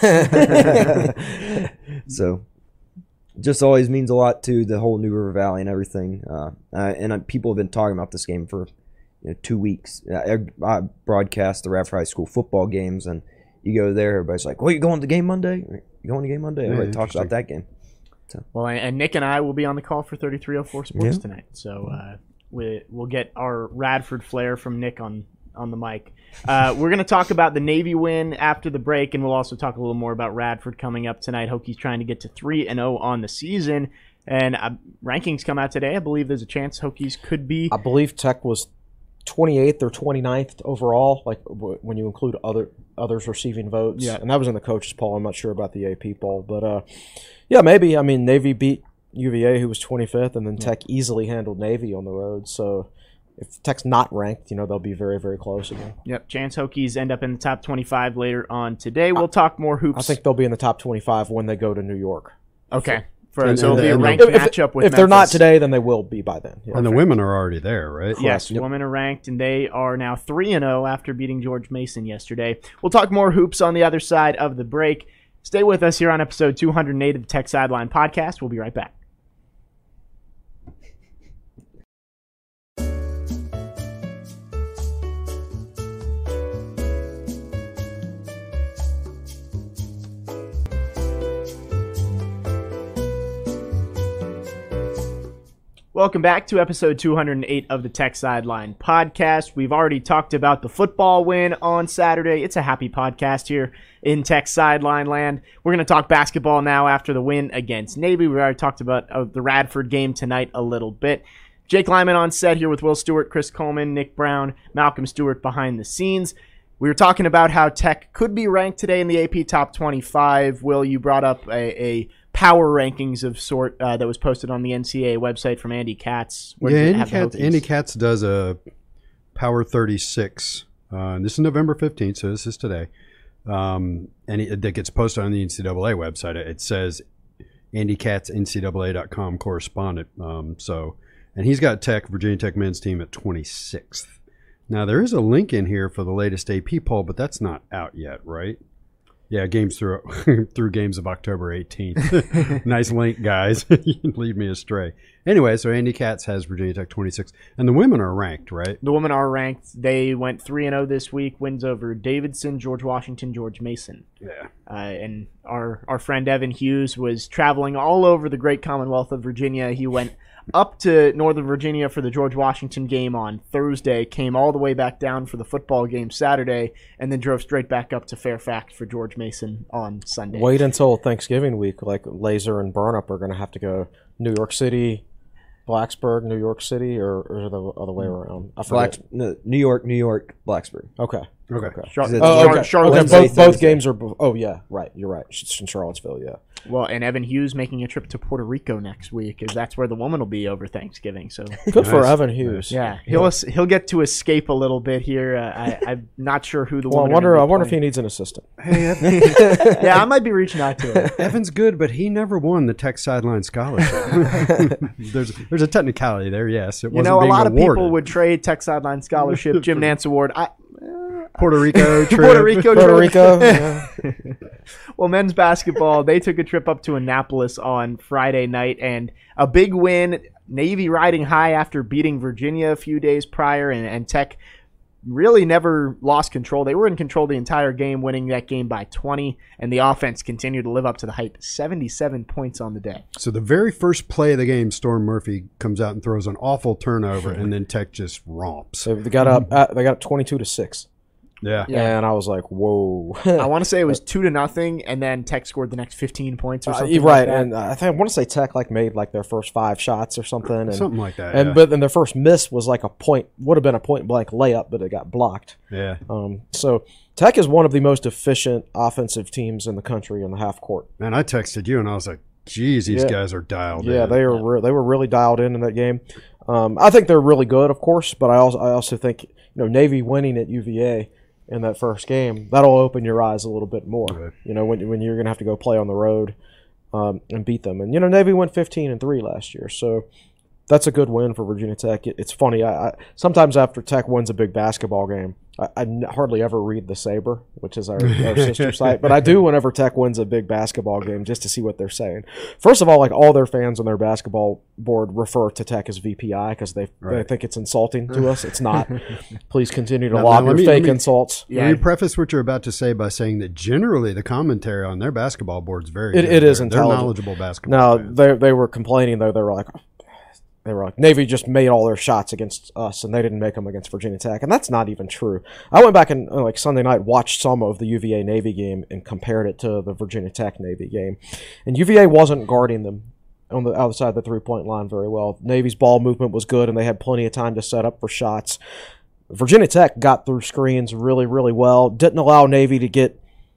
So just always means a lot to the whole New River Valley and everything. And people have been talking about this game for 2 weeks. I broadcast the Radford High School football games, and you go there, everybody's like, "Well, you going to the game Monday? You going to the game Monday?" Everybody talks about that game. Well, and Nick and I will be on the call for 3304 Sports Yeah. tonight. So we'll get our Radford flair from Nick on the mic. We're going to talk about the Navy win after the break, and we'll also talk a little more about Radford coming up tonight. Hokies trying to get to 3-0 on the season. And rankings come out today. I believe there's a chance Hokies could be. I believe Tech was 28th or 29th overall, like when you include others receiving votes. Yeah. And that was in the coaches poll. I'm not sure about the AP poll, but yeah, maybe. I mean, Navy beat UVA, who was 25th, and then Tech easily handled Navy on the road. So if Tech's not ranked, they'll be very, very close again. Yep, chance Hokies end up in the top 25 later on today. We'll talk more hoops. I think they'll be in the top 25 when they go to New York. Okay. And- So it'll be a and- ranked matchup with If they're not Memphis. today, then they will be by then. Yeah. And the women are already there, right? Yes, women are ranked, and they are now 3-0 after beating George Mason yesterday. We'll talk more hoops on the other side of the break. Stay with us here on episode 208 of the Tech Sideline Podcast. We'll be right back. Welcome back to episode 208 of the Tech Sideline podcast. We've already talked about the football win on Saturday. It's a happy podcast here in Tech Sideline land. We're going to talk basketball now after the win against Navy. We already talked about the Radford game tonight a little bit. Jake Lyman on set here with Will Stewart, Chris Coleman, Nick Brown, Malcolm Stewart behind the scenes. We were talking about how Tech could be ranked today in the AP Top 25. Will, you brought up a power rankings of sort that was posted on the NCAA website from Andy Katz. Andy Katz does a Power 36. This is November 15th, so this is today. And that gets posted on the NCAA website. It says Andy Katz, NCAA.com correspondent. And he's got Virginia Tech men's team at 26th. Now, there is a link in here for the latest AP poll, but that's not out yet, right? Yeah, games through games of October 18th. Nice link, guys. You can lead me astray. Anyway, so Andy Katz has Virginia Tech 26. And the women are ranked, right? The women are ranked. They went 3-0 this week. Wins over Davidson, George Washington, George Mason. Yeah. And our friend Evan Hughes was traveling all over the great Commonwealth of Virginia. He went up to Northern Virginia for the George Washington game on Thursday, came all the way back down for the football game Saturday, and then drove straight back up to Fairfax for George Mason on Sunday. Wait until Thanksgiving week. Like Laser and Burnup are going to have to go New York City, Blacksburg, New York City, or the other way around? I forget. New York, Blacksburg. Okay. Charlottesville. Both games are. Oh yeah, right. You're right. It's in Charlottesville. Yeah. Well, and Evan Hughes making a trip to Puerto Rico next week, as that's where the woman will be over Thanksgiving. So good for Evan Hughes. Yeah, he'll get to escape a little bit here. I'm not sure who the woman. I wonder if he needs an assistant. Yeah, I might be reaching out to him. Evan's good, but he never won the Tech Sideline Scholarship. There's a technicality there. Yes, it wasn't a being lot of awarded. people would trade Tech Sideline Scholarship, Jim Nance Award. Puerto Rico trip. Puerto Rico. Yeah. Well, men's basketball, they took a trip up to Annapolis on Friday night, and a big win. Navy riding high after beating Virginia a few days prior, and Tech really never lost control. They were in control the entire game, winning that game by 20, and the offense continued to live up to the hype. 77 points on the day. So the very first play of the game, Storm Murphy comes out and throws an awful turnover, and then Tech just romps. So they got up 22-6. Yeah. And I was like, whoa. I want to say it was 2-0, and then Tech scored the next 15 points or something. Right, like that. and I want to say Tech made their first 5 shots or something. And, something like that. But then their first miss was would have been a point blank layup, but it got blocked. Yeah. So Tech is one of the most efficient offensive teams in the country in the half court. Man, I texted you and I was like, geez, these guys are dialed in. Yeah, they were really dialed in that game. I think they're really good, of course, but I also think Navy winning at UVA in that first game, that'll open your eyes a little bit more. Right. When you're going to have to go play on the road and beat them. And Navy went 15-3 last year, so that's a good win for Virginia Tech. It's funny. I sometimes after Tech wins a big basketball game, I hardly ever read the Saber, which is our sister site, but I do whenever Tech wins a big basketball game just to see what they're saying. First of all, all their fans on their basketball board refer to Tech as VPI because they think it's insulting to us. It's not. Please continue to lob your fake insults. Let me preface what you're about to say by saying that generally the commentary on their basketball board is very good. It is intelligent. They're knowledgeable basketball fans. They were complaining, though. They were like, Navy just made all their shots against us, and they didn't make them against Virginia Tech. And that's not even true. I went back and, Sunday night, watched some of the UVA-Navy game and compared it to the Virginia Tech-Navy game. And UVA wasn't guarding them on the outside of the three-point line very well. Navy's ball movement was good, and they had plenty of time to set up for shots. Virginia Tech got through screens really, really well. Didn't allow Navy to get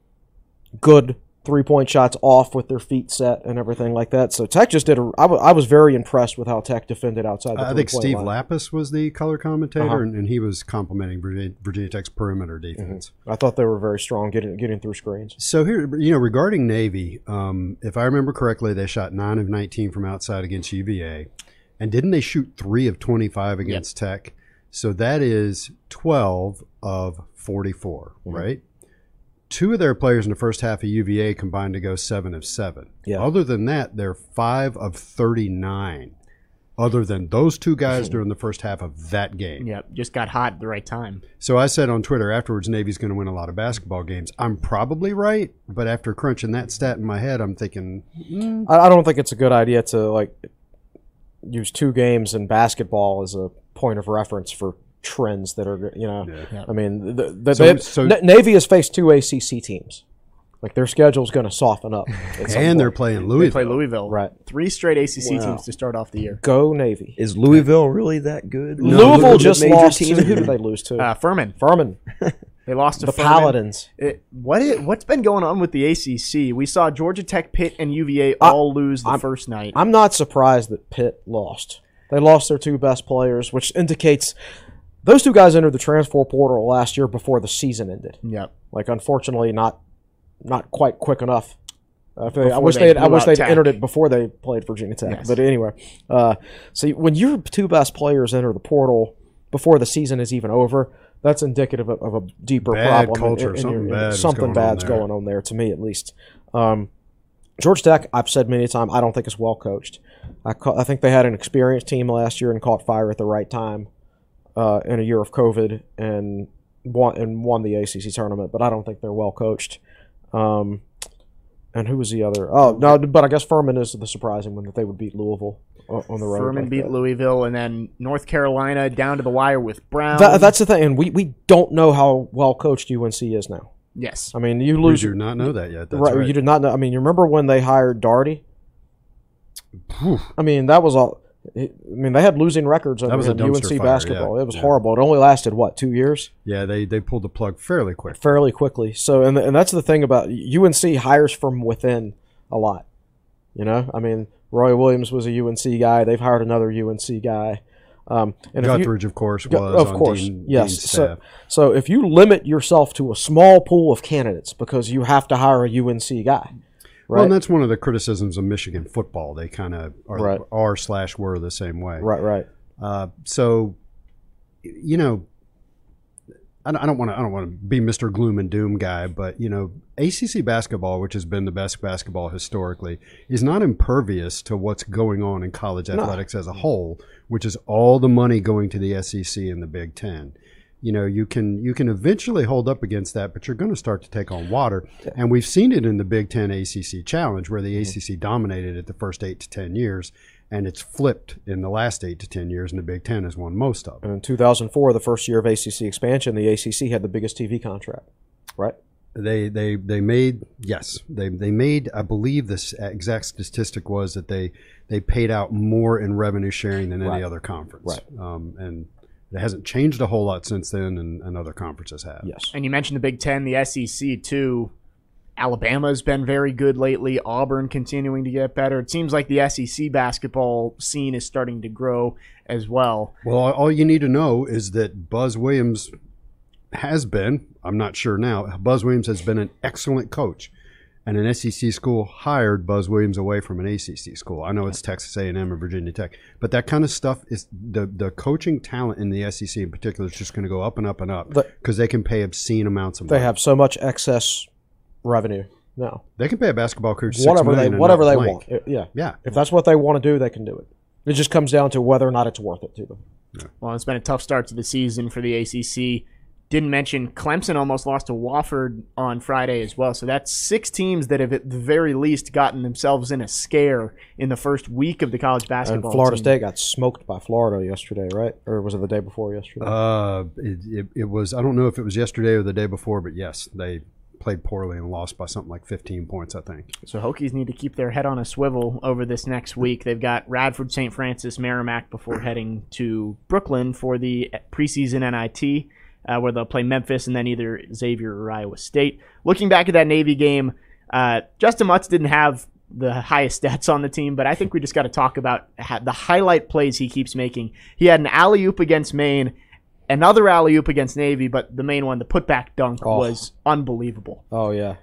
good three-point shots off with their feet set and everything like that. So Tech just did I was very impressed with how Tech defended outside the three-point line. I think Steve Lapis was the color commentator, and he was complimenting Virginia Tech's perimeter defense. Mm-hmm. I thought they were very strong getting through screens. So here, regarding Navy, if I remember correctly, they shot 9 of 19 from outside against UVA. And didn't they shoot 3 of 25 against Tech? So that is 12 of 44, right? 2 of their players in the first half of UVA combined to go 7 of 7. Yeah. Other than that, they're 5 of 39. Other than those 2 guys during the first half of that game. Yep, just got hot at the right time. So I said on Twitter afterwards, Navy's going to win a lot of basketball games. I'm probably right, but after crunching that stat in my head, I'm thinking, I don't think it's a good idea to use 2 games in basketball as a point of reference for trends that are, Yeah. I mean, So- Navy has faced 2 ACC teams. Like, their schedule's going to soften up. And they're playing Louisville. They play Louisville. Right. 3 straight ACC Wow. teams to start off the year. Go Navy. Is Louisville really that good? Louisville just major lost team? to, who did they lose to? Furman. Furman. They lost to The Furman. Paladins. What's been going on with the ACC? We saw Georgia Tech, Pitt, and UVA all lose the first night. I'm not surprised that Pitt lost. They lost their 2 best players, which indicates those 2 guys entered the transfer portal last year before the season ended. Yep. Like, unfortunately, not quite quick enough. I Before wish they they'd blew out Tech. entered it before they played Virginia Tech. Yes. But anyway, so when your 2 best players enter the portal before the season is even over, that's indicative of a deeper Bad problem. culture. Something bad's going on there. going on there, to me at least. Georgia Tech, I've said many times, I don't think is well coached. I think they had an experienced team last year and caught fire at the right time in a year of COVID and won the ACC tournament, but I don't think they're well coached. And who was the other? Oh, no, but I guess Furman is the surprising one that they would beat Louisville on the road. Furman like beat that. Louisville, and then North Carolina down to the wire with Brown. That's the thing, and we don't know how well coached UNC is now. Yes. I mean, you We lose. do not know that yet. That's Right, right. you did not know. I mean, you remember when they hired Darty? I mean, that was all. I mean, they had losing records That was a in dumpster UNC fire, basketball. yeah. It was Yeah. horrible. It only lasted 2 years? Yeah, they pulled the plug fairly quick. Fairly quickly. So, and that's the thing about UNC hires from within a lot. I mean, Roy Williams was a UNC guy. They've hired another UNC guy. And if you- Guthridge, of course, was of on course, Dean's yes. staff. So if you limit yourself to a small pool of candidates because you have to hire a UNC guy, Well, right? and that's one of the criticisms of Michigan football. They kind of Right. are/were the same way. right. So, I don't want to be Mr. Gloom and Doom guy, but ACC basketball, which has been the best basketball historically, is not impervious to what's going on in college athletics as a whole, which is all the money going to the SEC and the Big Ten. You can eventually hold up against that, but you're going to start to take on water. And we've seen it in the Big Ten ACC Challenge, where the ACC dominated it the first 8 to 10 years, and it's flipped in the last 8 to 10 years, and the Big Ten has won most of them. And in 2004, the first year of ACC expansion, the ACC had the biggest TV contract, right? They made they made, I believe this exact statistic was that they paid out more in revenue sharing than any Right. other conference. Right. And it hasn't changed a whole lot since then, and other conferences have. Yes. And you mentioned the Big Ten, the SEC too. Alabama's been very good lately. Auburn continuing to get better. It seems like the SEC basketball scene is starting to grow as well. Well, all you need to know is that Buzz Williams has been, I'm not sure now, Buzz Williams has been an excellent coach. And an SEC school hired Buzz Williams away from an ACC school. I know it's Texas A&M or Virginia Tech, but that kind of stuff is the coaching talent in the SEC in particular is just going to go up and up and up because they can pay obscene amounts of money. They have so much excess revenue now. They can pay a basketball coach $6 Whatever million they and whatever not they blink. want. Yeah. Yeah. If that's what they want to do, they can do it. It just comes down to whether or not it's worth it to them. Well, it's been a tough start to the season for the ACC. Didn't mention Clemson almost lost to Wofford on Friday as well. So that's 6 teams that have at the very least gotten themselves in a scare in the first week of the college And basketball Florida season. State got smoked by Florida yesterday, right? Or was it the day before yesterday? It was, I don't know if it was yesterday or the day before, but yes, they played poorly and lost by something like 15 points, I think. So Hokies need to keep their head on a swivel over this next week. They've got Radford, St. Francis, Merrimack before heading to Brooklyn for the preseason NIT, where they'll play Memphis and then either Xavier or Iowa State. Looking back at that Navy game, Justin Mutz didn't have the highest stats on the team, but I think we just got to talk about the highlight plays he keeps making. He had an alley-oop against Maine, another alley-oop against Navy, but the main one, the putback dunk, was unbelievable. Oh, yeah.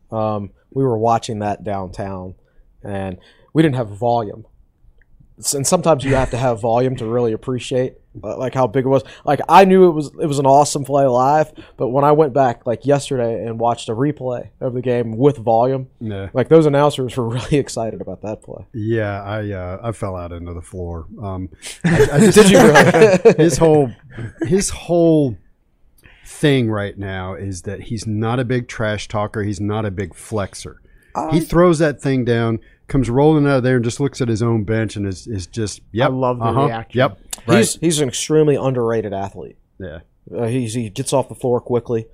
We were watching that downtown, and we didn't have volume. And sometimes you have to have volume to really appreciate like how big it was. Like I knew it was an awesome play live, but when I went back like yesterday and watched a replay of the game with volume, Yeah. like those announcers were really excited about that play. Yeah, I fell out into the floor. I just, Did you really? his whole thing right now is that he's not a big trash talker. He's not a big flexer. He throws that thing down comes rolling out of there and just looks at his own bench and is just, yep. I love the reaction. Yep. Right. He's an extremely underrated athlete. Yeah. He gets off the floor quickly.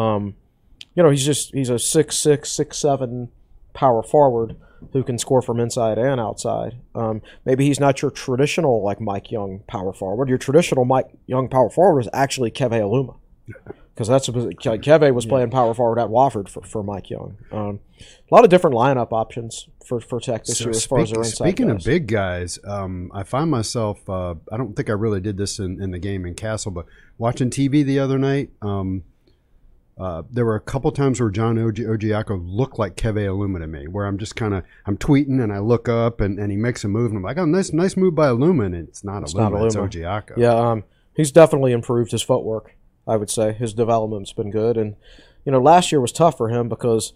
He's a 6'6", 6'7" power forward who can score from inside and outside. Maybe he's not your traditional like Mike Young power forward. Your traditional Mike Young power forward is actually Keve Aluma, because Keve was playing power forward at Wofford for Mike Young. A lot of different lineup options for Tech this year as far as their inside Speaking guys. of big guys, I find myself, I don't think I really did this in the game in Castle, but watching TV the other night, there were a couple times where John Ojiako looked like Keve Aluma to me, where I'm just I'm tweeting and I look up and he makes a move and I'm like, oh, nice move by Aluma, and it's not Aluma, it's Ojiako. Yeah, he's definitely improved his footwork, I would say. His development's been good. And, last year was tough for him because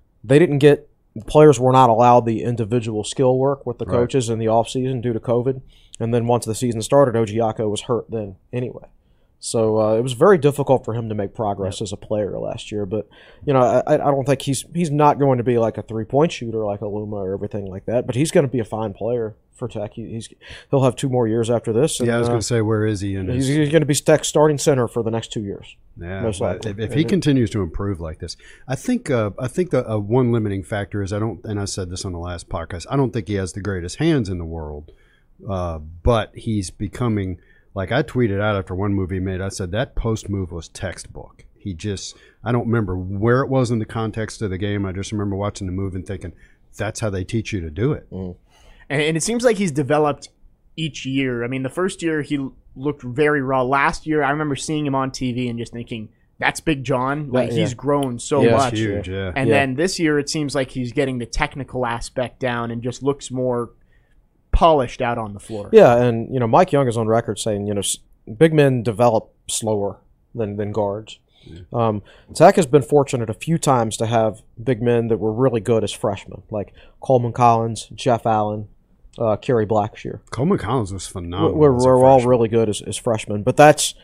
players were not allowed the individual skill work with the coaches in the offseason due to COVID. And then once the season started, Ojiako was hurt then anyway. So it was very difficult for him to make progress as a player last year. But, I don't think he's not going to be like a three-point shooter like Aluma or everything like that. But he's going to be a fine player for Tech. He'll have 2 more years after this. And, I was going to say, where is he? He's going to be Tech's starting center for the next 2 years. Yeah, if he continues to improve like this, I think the one limiting factor is and I said this on the last podcast, I don't think he has the greatest hands in the world, but he's becoming. Like I tweeted out after one move he made, I said that post move was textbook. I don't remember where it was in the context of the game. I just remember watching the move and thinking, that's how they teach you to do it. Mm. And it seems like he's developed each year. I mean, the first year he looked very raw. Last year, I remember seeing him on TV and just thinking, that's Big John. Like he's grown so much. Huge, yeah. And then this year, it seems like he's getting the technical aspect down and just looks more polished out on the floor. Yeah, and Mike Young is on record saying big men develop slower than guards. Yeah. Tech has been fortunate a few times to have big men that were really good as freshmen, like Coleman Collins, Jeff Allen, Kerry Blackshear. Coleman Collins was phenomenal. We're all really good as freshmen, but that's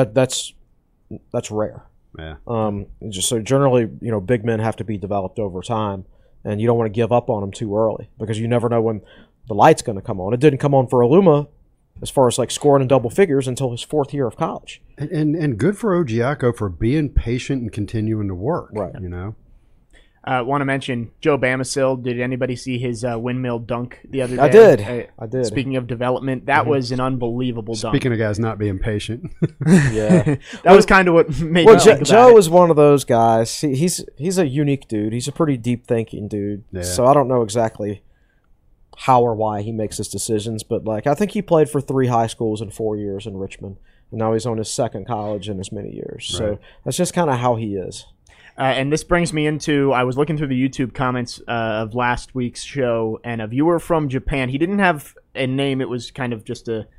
rare. Yeah. So generally, big men have to be developed over time, and you don't want to give up on them too early because you never know when the light's going to come on. It didn't come on for Aluma as far as like scoring in double figures until his 4th year of college. And good for Ojiako for being patient and continuing to work. Right. Want to mention Joe Bamisil. Did anybody see his windmill dunk the other day? I did. Speaking of development, that was an unbelievable dunk. Speaking of guys not being patient. Yeah. That was kind of what made me think about Joe it. is one of those guys. He's a unique dude. He's a pretty deep thinking dude. Yeah. So I don't know exactly how or why he makes his decisions, but I think he played for 3 high schools in 4 years in Richmond, and now he's on his 2nd college in as many years. Right. So that's just kind of how he is. And this brings me into, I was looking through the YouTube comments of last week's show, and a viewer from Japan, he didn't have a name, it was kind of just a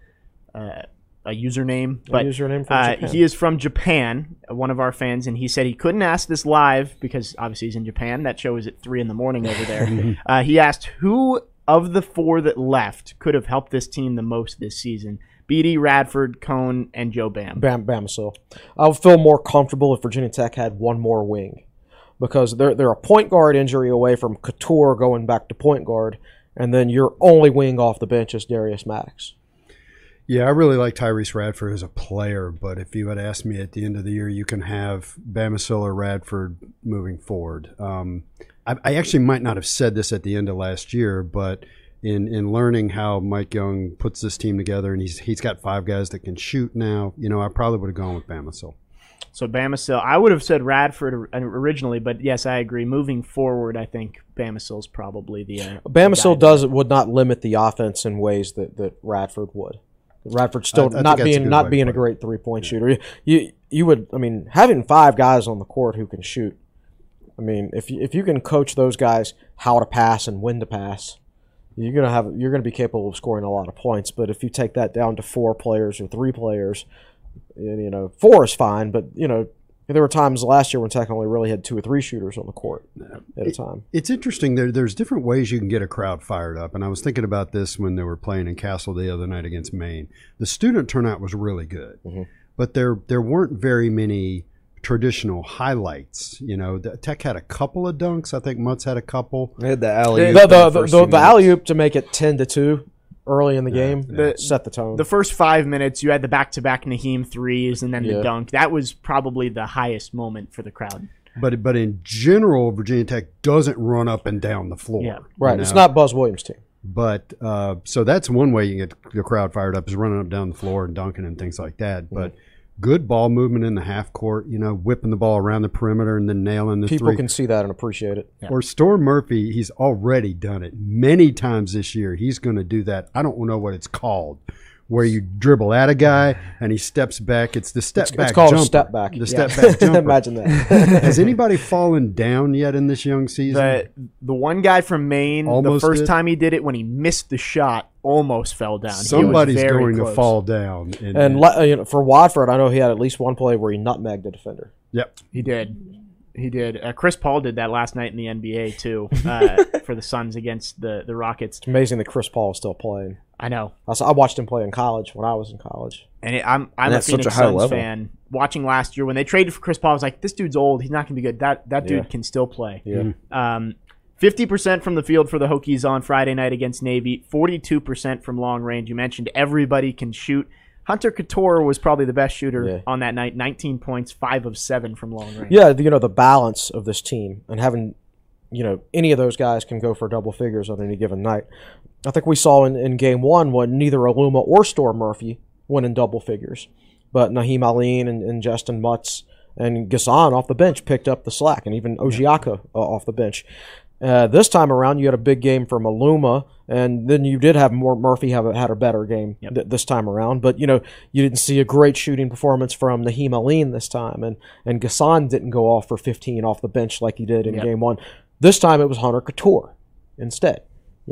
username. But username from Japan. He is from Japan, one of our fans, and he said he couldn't ask this live because obviously he's in Japan. That show is at 3 a.m. over there. He asked who of the 4 that left could have helped this team the most this season. Beatty, Radford, Cone, and Joe Bamisil. I would feel more comfortable if Virginia Tech had one more wing because they're a point guard injury away from Couture going back to point guard, and then your only wing off the bench is Darius Maddox. Yeah, I really like Tyrese Radford as a player, but if you had asked me at the end of the year, you can have Bamisil or Radford moving forward. I actually might not have said this at the end of last year, but in learning how Mike Young puts this team together, and he's got 5 guys that can shoot now, I probably would have gone with Bamisil. So Bamisil, I would have said Radford originally, but yes, I agree. Moving forward, I think Bamisil's probably the Bamisil would not limit the offense in ways that Radford would. Radford still not being a great 3-point shooter. You would, having 5 guys on the court who can shoot. If you can coach those guys how to pass and when to pass, you're gonna be capable of scoring a lot of points. But if you take that down to 4 players or 3 players, 4 is fine. But there were times last year when Tech only really had 2 or 3 shooters on the court at a time. It's interesting. There's different ways you can get a crowd fired up, and I was thinking about this when they were playing in Castle the other night against Maine. The student turnout was really good, but there weren't very many traditional highlights. You know, Tech had a couple of dunks. I think Mutz had a couple. They had the alley-oop. The alley-oop to make it 10-2 early in the game set the tone. The first 5 minutes, you had the back-to-back Naheem threes and then the dunk. That was probably the highest moment for the crowd. But in general, Virginia Tech doesn't run up and down the floor. Yeah. Right. You know? It's not Buzz Williams' team. But so that's one way you get the crowd fired up is running up down the floor and dunking and things like that. But good ball movement in the half court, you know, whipping the ball around the perimeter and then nailing the People three. can see that and appreciate it. Yeah. Or Storm Murphy, he's already done it many times this year. He's going to do that. I don't know what it's called, where you dribble at a guy and he steps back. It's the step back. It's called jumper. a step back. The step back jumper. Imagine that. Has anybody fallen down yet in this young season? The one guy from Maine, Almost the first did. time he did it, when he missed the shot, almost fell down. Somebody's he was very going close. to fall down. And for Watford, I know he had at least one play where he nutmegged a defender. Yep. He did. Chris Paul did that last night in the NBA too, for the Suns against the Rockets. It's amazing that Chris Paul is still playing. I know. I watched him play in college when I was in college. And I'm a that's Phoenix such a high Suns level. fan. Watching last year when they traded for Chris Paul, I was like, this dude's old. He's not going to be good. That dude can still play. Yeah. 50% from the field for the Hokies on Friday night against Navy. 42% from long range. You mentioned everybody can shoot. Hunter Couture was probably the best shooter on that night. 19 points, 5 of 7 from long range. Yeah, the balance of this team and having, any of those guys can go for double figures on any given night. I think we saw in game one when neither Aluma or Storm Murphy went in double figures, but Naheem Aline and Justin Mutz and Gassan off the bench picked up the slack, and even Ojiaka off the bench. This time around, you had a big game from Aluma, and then you did have Murphy had a better game this time around. But, you didn't see a great shooting performance from Naheem Aline this time, and Gassan didn't go off for 15 off the bench like he did in game one. This time it was Hunter Couture instead.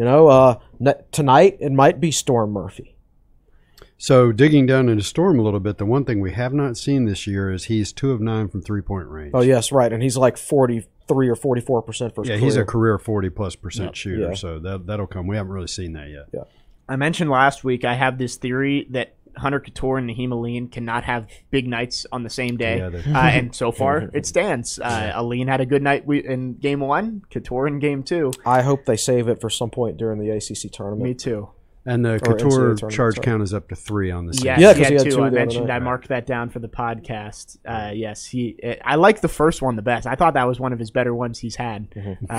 Tonight it might be Storm Murphy. So digging down into Storm a little bit, the one thing we have not seen this year is he's 2 of 9 from 3-point range. Oh, yes, right. And he's like 43 or 44% for his career. He's a career 40+% shooter, Yeah. so that'll come. We haven't really seen that yet. Yeah. I mentioned last week I have this theory that Hunter Couture and Naheem Aline cannot have big nights on the same day. Yeah, and so far, it stands. Aline had a good night in game one, Couture in game two. I hope they save it for some point during the ACC tournament. Me too. And the NCAA Couture tournament, charge sorry. count is up to 3 on the season. Yes, Yeah, he 'cause he had had 2. two I the other mentioned night. I marked that down for the podcast. Yes, I like the first one the best. I thought that was one of his better ones he's had.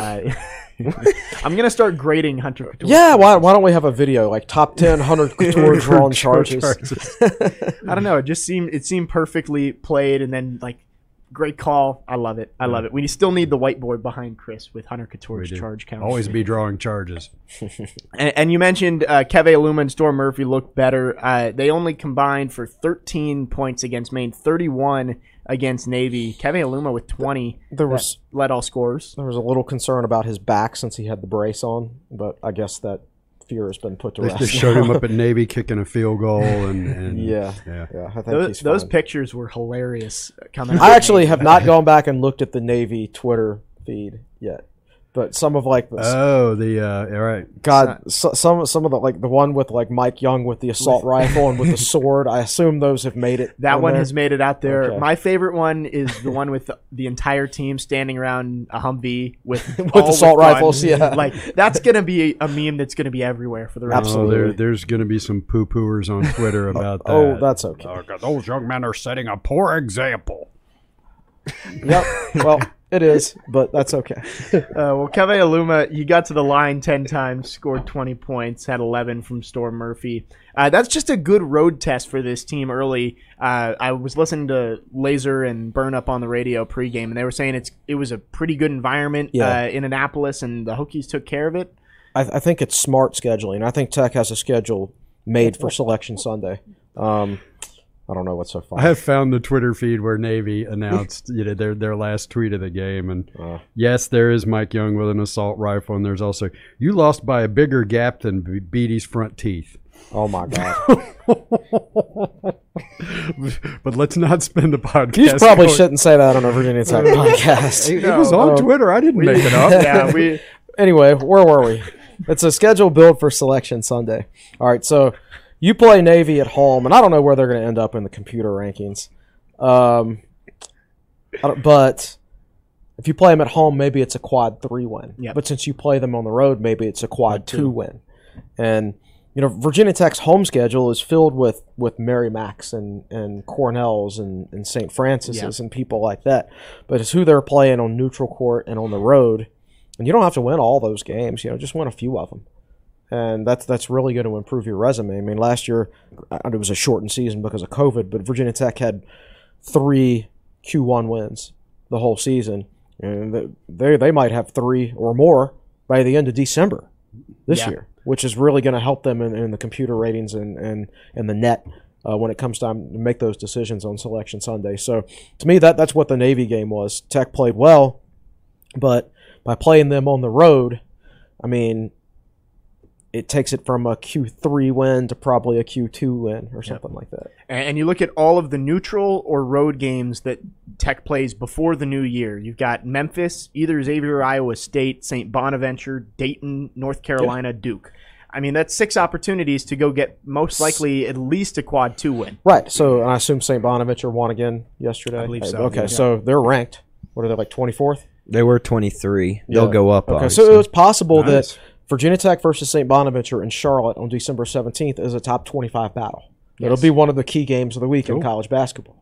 I'm gonna start grading Hunter Couture. Yeah, why don't we have a video like top 10 Hunter Couture drawn charges? I don't know. It seemed perfectly played, and then like great call. I love it. I love it. We still need the whiteboard behind Chris with Hunter Couture's charge count. Always be drawing charges. And you mentioned Keve Aluma and Storm Murphy looked better. They only combined for 13 points against Maine, 31 against Navy. Keve Aluma with 20. There led all scorers. was a little concern about his back since he had the brace on, but I guess that fear has been put to They rest. just showed him up at Navy kicking a field goal. and Yeah, I think he's Those fine. pictures were hilarious coming out. I actually have not gone back and looked at the Navy Twitter feed yet, but some of like this. all right. God, some of the like the one with like Mike Young with the assault rifle and with the sword. I assume those have made it. That on one there. has made it out there. Okay. My favorite one is the one with the entire team standing around a Humvee with assault guns. rifles, yeah. Like that's gonna be a meme that's gonna be everywhere for the rest. Absolutely. There's going to be some poo-pooers on Twitter about that. Oh, that's okay. Those young men are setting a poor example. Yep. Well, it is, but that's okay. Well, Keve Aluma, he got to the line 10 times, scored 20 points, had 11 from Storm Murphy. That's just a good road test for this team early. I was listening to Laser and Burn Up on the radio pregame, and they were saying it was a pretty good environment in Annapolis, and the Hokies took care of it. I think it's smart scheduling. I think Tech has a schedule made for Selection Sunday. I don't know what's so funny. I have found the Twitter feed where Navy announced their last tweet of the game, and yes, there is Mike Young with an assault rifle, and there's also you lost by a bigger gap than Beatty's front teeth. Oh my God! But let's not spend the podcast. You probably going- shouldn't say that on a Virginia Tech podcast. It was on Twitter. I didn't make it up. Yeah, Anyway, where were we? It's a schedule build for Selection Sunday. All right, so you play Navy at home, and I don't know where they're going to end up in the computer rankings. But if you play them at home, maybe it's a quad 3 win. Yep. But since you play them on the road, maybe it's a quad 2 win. And Virginia Tech's home schedule is filled with Merrimacs and Cornells and St. Francis's and people like that. But it's who they're playing on neutral court and on the road. And you don't have to win all those games. Just win a few of them. And that's really going to improve your resume. I mean, last year, it was a shortened season because of COVID, but Virginia Tech had 3 Q1 wins the whole season. And they might have 3 or more by the end of December this year, which is really going to help them in the computer ratings and the net when it comes time to make those decisions on Selection Sunday. So to me, that's what the Navy game was. Tech played well, but by playing them on the road, I mean, it takes it from a Q3 win to probably a Q2 win or something like that. And you look at all of the neutral or road games that Tech plays before the new year. You've got Memphis, either Xavier, Iowa State, St. Bonaventure, Dayton, North Carolina, Duke. I mean, that's 6 opportunities to go get most likely at least a quad 2 win. Right. So I assume St. Bonaventure won again yesterday? I believe so. Okay, so they're ranked. What are they, like 24th? They were 23. They'll go up. Okay, obviously. so it was possible that Virginia Tech versus St. Bonaventure in Charlotte on December 17th is a top 25 battle. Yes. It'll be one of the key games of the week in college basketball.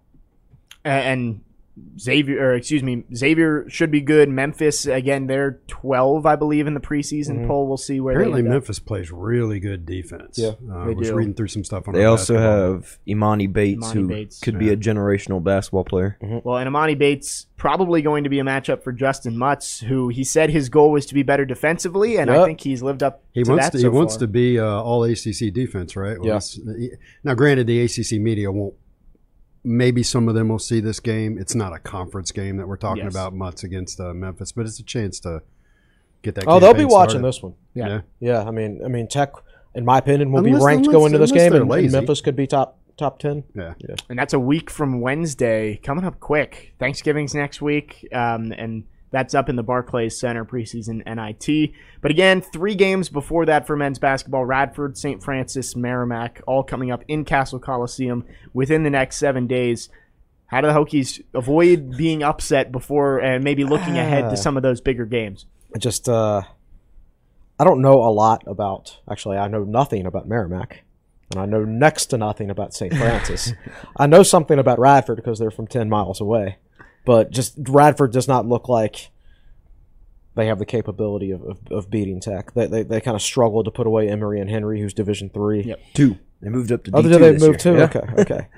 And Xavier should be good. Memphis, again, they're 12, I believe, in the preseason poll. We'll see where Apparently they end up. Memphis plays really good defense. Yeah, I was reading through some stuff on They our also basketball. have Imani Bates, who could be a generational basketball player. Well, and Imani Bates probably going to be a matchup for Justin Mutz, who he said his goal was to be better defensively, and I think he's lived up to that so He wants far. to be all ACC defense, right? Well, Yes. Now, granted, the ACC media won't. Maybe some of them will see this game. It's not a conference game that we're talking about, Mutz against Memphis, but it's a chance to get that. Oh, they'll be watching started. this one. Yeah. Yeah. I mean, Tech, in my opinion, will Unless- be ranked unless- going into this unless game, they're and lazy. Memphis could be top 10. Yeah. And that's a week from Wednesday, coming up quick. Thanksgiving's next week, and that's up in the Barclays Center preseason NIT. But again, 3 games before that for men's basketball: Radford, St. Francis, Merrimack, all coming up in Castle Coliseum within the next 7 days. How do the Hokies avoid being upset before and maybe looking ahead to some of those bigger games? I just, I don't know a lot about, actually, I know nothing about Merrimack, and I know next to nothing about St. Francis. I know something about Radford because they're from 10 miles away, but just Radford does not look like they have the capability of beating Tech. They kind of struggled to put away Emory and Henry, who's Division III. Yep. 2. They moved up to D2 Oh, did they this move year. too? Yeah. Okay.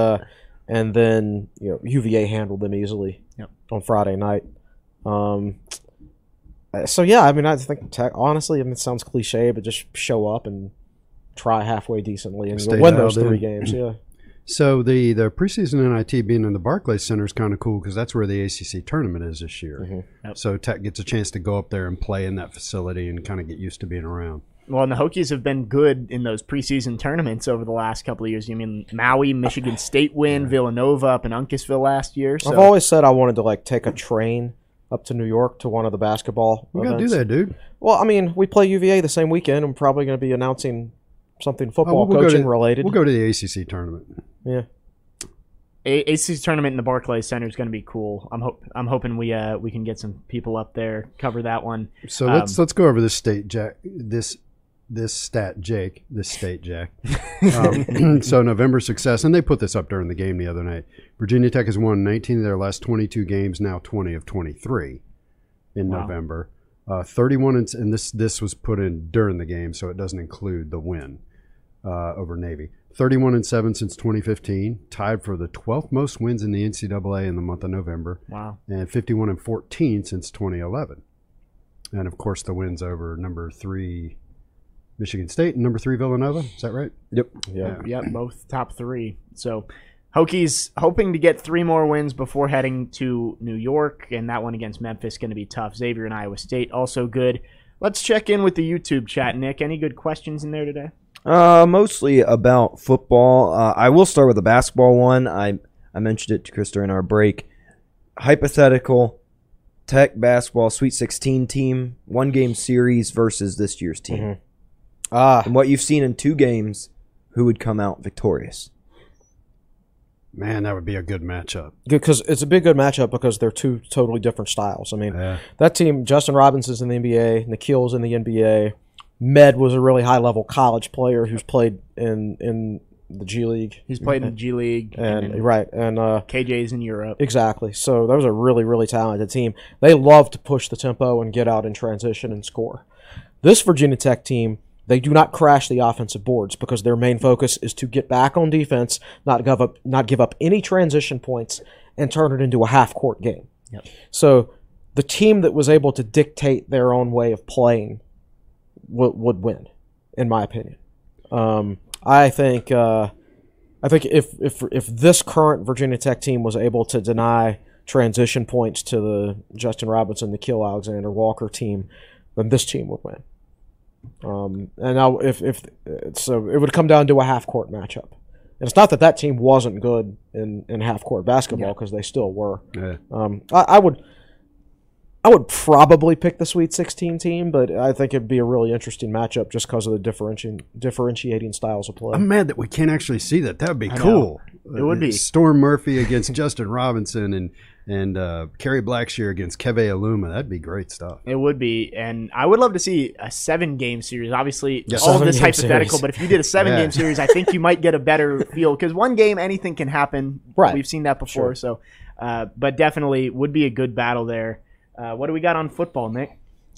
And then UVA handled them easily on Friday night. So yeah, I mean, I think Tech. Honestly, I mean, it sounds cliche, but just show up and try halfway decently and you'll win those 3 games. Yeah. So the preseason NIT being in the Barclays Center is kind of cool because that's where the ACC tournament is this year. Yep. So Tech gets a chance to go up there and play in that facility and kind of get used to being around. Well, and the Hokies have been good in those preseason tournaments over the last couple of years. You mean Maui, Michigan State win, Villanova up in Uncasville last year. So. I've always said I wanted to take a train up to New York to one of the basketball You got to do events. that, dude. Well, I mean, we play UVA the same weekend. I'm probably going to be announcing something football coaching related. We'll go to the ACC tournament. Yeah. ACC tournament in the Barclays Center is going to be cool. I'm hoping we can get some people up there, cover that one. So let's go over this state, Jack. This stat, Jake. This state, Jack. So November success, and they put this up during the game the other night. Virginia Tech has won 19 of their last 22 games, now 20 of 23 in November. 31, and this was put in during the game, so it doesn't include the win over Navy. 31-7 since 2015, tied for the 12th most wins in the NCAA in the month of November. Wow. And 51-14 since 2011. And of course, the wins over number 3 Michigan State and number 3 Villanova. Is that right? Yep. Yep, both top 3. So Hokies hoping to get 3 more wins before heading to New York, and that one against Memphis going to be tough. Xavier and Iowa State also good. Let's check in with the YouTube chat, Nick. Any good questions in there today? Mostly about football. I will start with a basketball one. I mentioned it to Chris during our break. Hypothetical Tech basketball Sweet 16 team, 1-game series versus this year's team. And what you've seen in 2 games, who would come out victorious? Man, that would be a good matchup. Because it's a big good matchup because they're two totally different styles. I mean, Yeah. that team, Justin Robinson's in the NBA, Nikhil's in the NBA. Med was a really high-level college player who's played in the G League. He's played in the G League. And KJ's in Europe. exactly. So that was a really, really talented team. They love to push the tempo and get out in transition and score. This Virginia Tech team, they do not crash the offensive boards because their main focus is to get back on defense, not give up any transition points, and turn it into a half-court game. Yep. So the team that was able to dictate their own way of playing would win, in my opinion. I think if this current Virginia Tech team was able to deny transition points to the Justin Robinson, Nikhil Alexander-Walker team, then this team would win. And now so it would come down to a half-court matchup. And it's not that team wasn't good in half-court basketball because they still were. Yeah. I would probably pick the Sweet 16 team, but I think it'd be a really interesting matchup just because of the differentiating styles of play. I'm mad that we can't actually see that. That would be cool. It would be. Storm Murphy against Justin Robinson and Kerry Blackshear against Keve Aluma. That'd be great stuff. It would be, and I would love to see a 7-game series. Obviously, Yeah, all of this 7-game hypothetical, series. but if you did a 7-game series, I think you might get a better feel because one game, anything can happen. Right. We've seen that before. Sure. So, but definitely would be a good battle there. What do we got on football, Nick?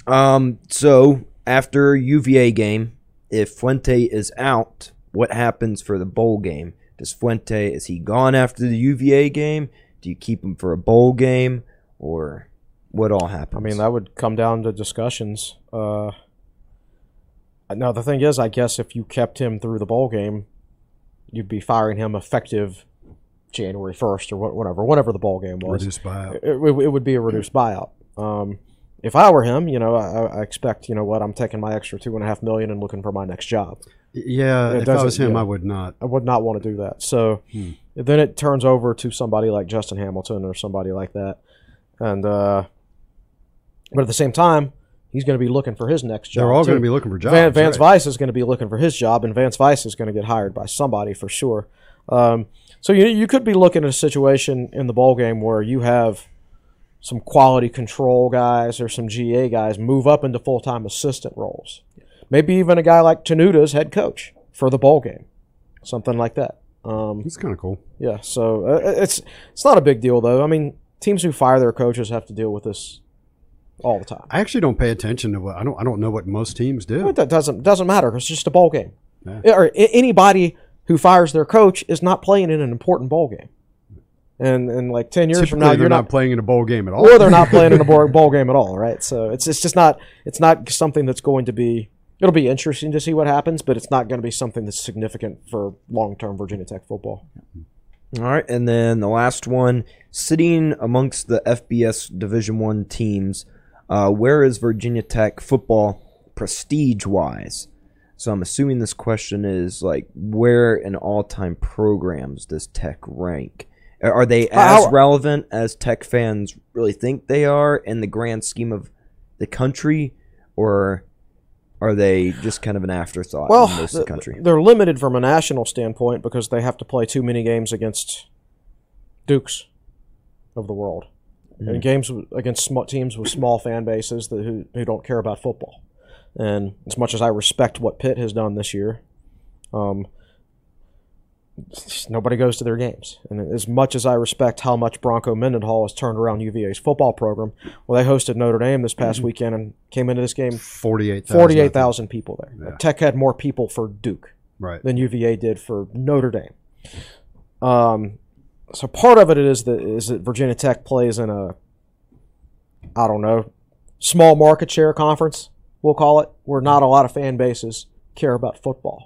So after UVA game, if Fuente is out, what happens for the bowl game? Is he gone after the UVA game? Do you keep him for a bowl game, or what all happens? I mean, that would come down to discussions. Now, the thing is, I guess if you kept him through the bowl game, you'd be firing him effective January 1st or whatever the bowl game was. Reduced buyout. It would be a reduced buyout. If I were him, I expect, I'm taking my extra $2.5 million and looking for my next job. Yeah, if I doesn't- was him, yeah. I would not. I would not want to do that. So then it turns over to somebody like Justin Hamilton or somebody like that. And but at the same time, he's going to be looking for his next job. They're all too. going to be looking for jobs. Vance right. Weiss is going to be looking for his job, and Vance Weiss is going to get hired by somebody for sure. So you could be looking at a situation in the bowl game where you have some quality control guys or some GA guys move up into full-time assistant roles. Maybe even a guy like Tenuta as head coach for the bowl game, something like that. It's kind of cool. Yeah, so it's not a big deal though. I mean, teams who fire their coaches have to deal with this all the time. I actually don't pay attention to what I don't know what most teams do. But that doesn't matter. It's just a bowl game. Yeah. Or anybody who fires their coach is not playing in an important bowl game. And like 10 years from now, Typically, you're they're not not playing in a bowl game at all. or they're not playing in a bowl game at all, right? So it's just not something that's going to be. It'll be interesting to see what happens, but it's not going to be something that's significant for long-term Virginia Tech football. All right, and then the last one, sitting amongst the FBS Division I teams, where is Virginia Tech football prestige-wise? So I'm assuming this question is like, where in all-time programs does Tech rank? Are they as relevant as Tech fans really think they are in the grand scheme of the country, or are they just kind of an afterthought in most of the country? They're limited from a national standpoint because they have to play too many games against Dukes of the world and games against teams with small fan bases who don't care about football. And as much as I respect what Pitt has done this year, nobody goes to their games. And as much as I respect how much Bronco Mendenhall has turned around UVA's football program, well, they hosted Notre Dame this past weekend and came into this game 48,000 people there. Yeah. Tech had more people for Duke Right. than UVA did for Notre Dame. So part of it is that Virginia Tech plays in a, I don't know, small market share conference, we'll call it, where not a lot of fan bases care about football.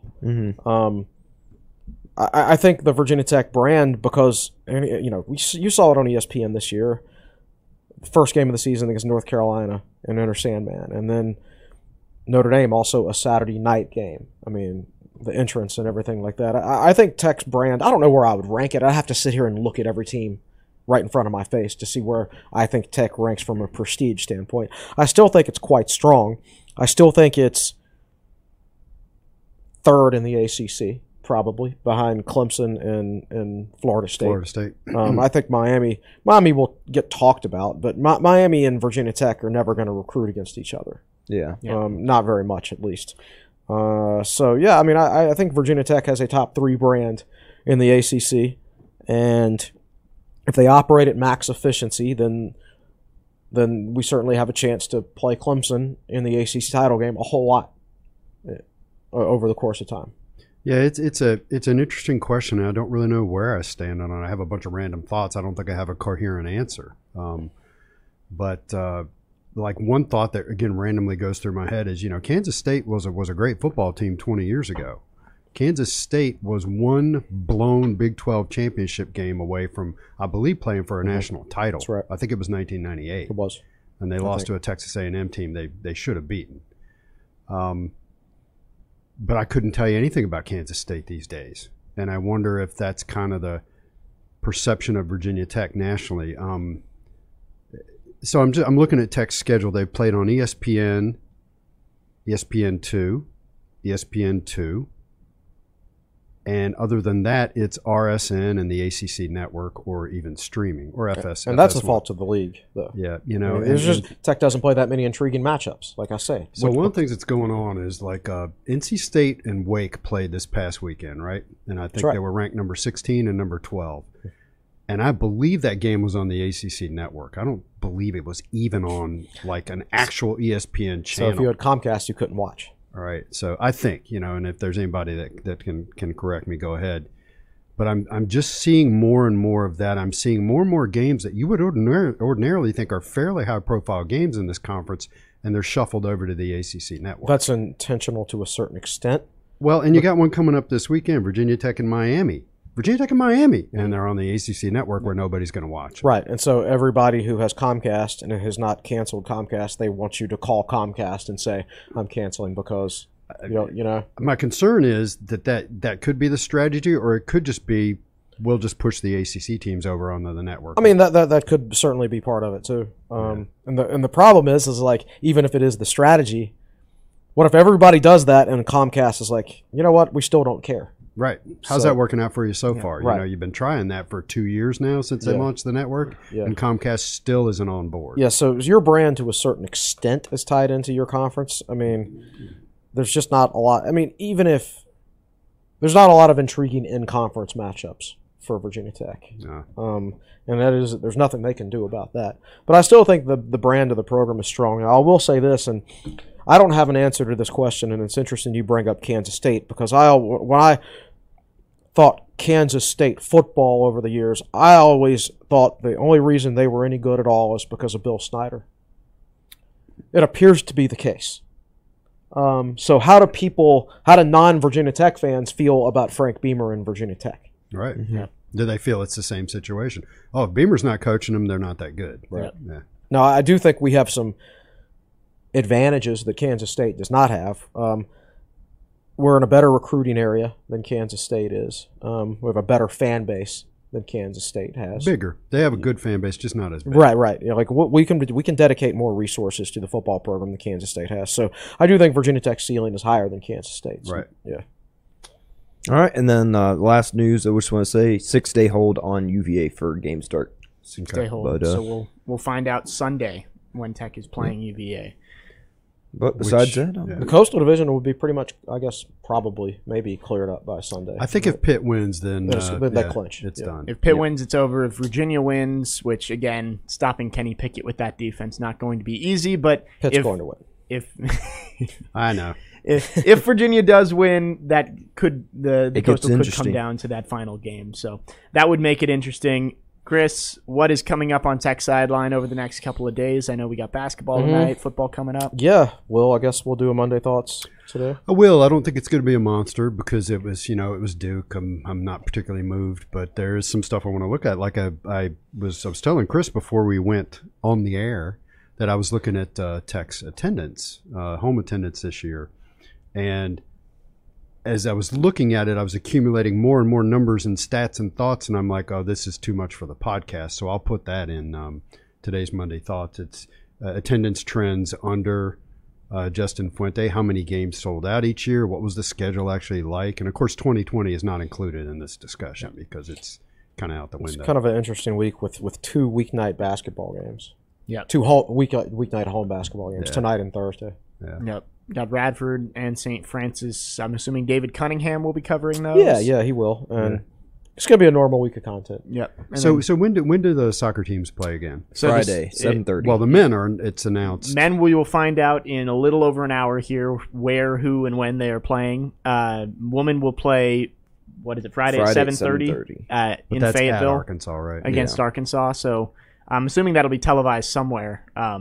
I think the Virginia Tech brand, because you saw it on ESPN this year, the first game of the season against North Carolina and Enter Sandman, and then Notre Dame also a Saturday night game. I mean, the entrance and everything like that. I think Tech's brand, I don't know where I would rank it. I have to sit here and look at every team right in front of my face to see where I think Tech ranks from a prestige standpoint. I still think it's quite strong. I still think it's third in the ACC. probably behind Clemson and Florida State. Florida State. I think Miami will get talked about, but Miami and Virginia Tech are never going to recruit against each other. Yeah. Not very much, at least. So yeah, I mean, I think Virginia Tech has a top 3 brand in the ACC, and if they operate at max efficiency, then we certainly have a chance to play Clemson in the ACC title game a whole lot over the course of time. Yeah, it's an interesting question. I don't really know where I stand on it. I have a bunch of random thoughts. I don't think I have a coherent answer. But like one thought that again randomly goes through my head is, Kansas State was a great football team 20 years ago. Kansas State was one blown Big 12 championship game away from, I believe, playing for a national title. That's right. I think it was 1998. It was. And they lost to a Texas A&M team they should have beaten. But I couldn't tell you anything about Kansas State these days. And I wonder if that's kind of the perception of Virginia Tech nationally. So I'm looking at Tech's schedule. They've played on ESPN, ESPN2, ESPN2. And other than that, it's RSN and the ACC network, or even streaming, or FS. And that's the fault of the league, though. Yeah, Tech doesn't play that many intriguing matchups, like I say. So one of the things that's going on is like NC State and Wake played this past weekend, right? And I think they were ranked number 16 and number 12. And I believe that game was on the ACC network. I don't believe it was even on like an actual ESPN channel. So if you had Comcast, you couldn't watch. All right, so I think, and if there's anybody that can correct me, go ahead. But I'm just seeing more and more of that. I'm seeing more and more games that you would ordinarily think are fairly high-profile games in this conference, and they're shuffled over to the ACC network. That's intentional to a certain extent. Well, and you got one coming up this weekend, Virginia Tech and Miami. And they're on the ACC network where nobody's going to watch. Right, and so everybody who has Comcast and has not canceled Comcast, they want you to call Comcast and say, I'm canceling because, My concern is that could be the strategy, or it could just be, we'll just push the ACC teams over onto the network. I mean, that could certainly be part of it, too. And the problem is like, even if it is the strategy, what if everybody does that and Comcast is like, you know what, we still don't care. Right. How's that working out for you so far? Right. You've been trying that for 2 years now since they launched the network, and Comcast still isn't on board. Yeah, so your brand to a certain extent is tied into your conference. I mean, there's just not a lot. I mean, even if there's not a lot of intriguing in-conference matchups for Virginia Tech. No. And there's nothing they can do about that. But I still think the brand of the program is strong. Now, I will say this, and I don't have an answer to this question, and it's interesting you bring up Kansas State, because when I thought Kansas State football over the years, I always thought the only reason they were any good at all is because of Bill Snyder. It appears to be the case. So how do non-Virginia Tech fans feel about Frank Beamer and Virginia Tech? Right. Mm-hmm. Do they feel it's the same situation? Oh, if Beamer's not coaching them, they're not that good. Right. Yeah. Now, I do think we have some advantages that Kansas State does not have. We're in a better recruiting area than Kansas State is. We have a better fan base than Kansas State has. Bigger. They have a good fan base, just not as big. Right. We can dedicate more resources to the football program than Kansas State has. So I do think Virginia Tech's ceiling is higher than Kansas State's. Right. Yeah. All right, and then last news, I just want to say 6-day hold on UVA for game start. 6-day hold. So we'll find out Sunday when Tech is playing UVA. But besides that, the Coastal Division would be pretty much, I guess, probably maybe cleared up by Sunday. I think if Pitt wins, then they clinch. It's done. If Pitt wins, it's over. If Virginia wins, which again, stopping Kenny Pickett with that defense not going to be easy, but Pitt's going to win. If I know. If Virginia does win, that could the Coastal could come down to that final game. So that would make it interesting. Chris, what is coming up on Tech Sideline over the next couple of days? I know we got basketball tonight, football coming up. Yeah, well, I guess we'll do a Monday Thoughts today. I will. I don't think it's going to be a monster because it was Duke. I'm not particularly moved, but there is some stuff I want to look at. Like I was telling Chris before we went on the air that I was looking at Tech's attendance, home attendance this year, and as I was looking at it, I was accumulating more and more numbers and stats and thoughts, and I'm like, oh, this is too much for the podcast. So I'll put that in today's Monday Thoughts. It's attendance trends under Justin Fuente, how many games sold out each year? What was the schedule actually like? And of course, 2020 is not included in this discussion because it's kind of out the window. It's kind of an interesting week with 2 weeknight basketball games. Yeah. 2 weeknight home basketball games, tonight and Thursday. Yeah. Yep. Got Radford and St. Francis. I'm assuming David Cunningham will be covering those. Yeah, he will. And it's going to be a normal week of content. Yep. And So when do the soccer teams play again? so Friday, this- 7:30. Well, the men are. It's announced. Men, we will find out in a little over an hour here where, who, and when they are playing. Women will play, what is it, Friday at 7:30 But in that's at Fayetteville Arkansas, right? against Arkansas. So I'm assuming that'll be televised somewhere.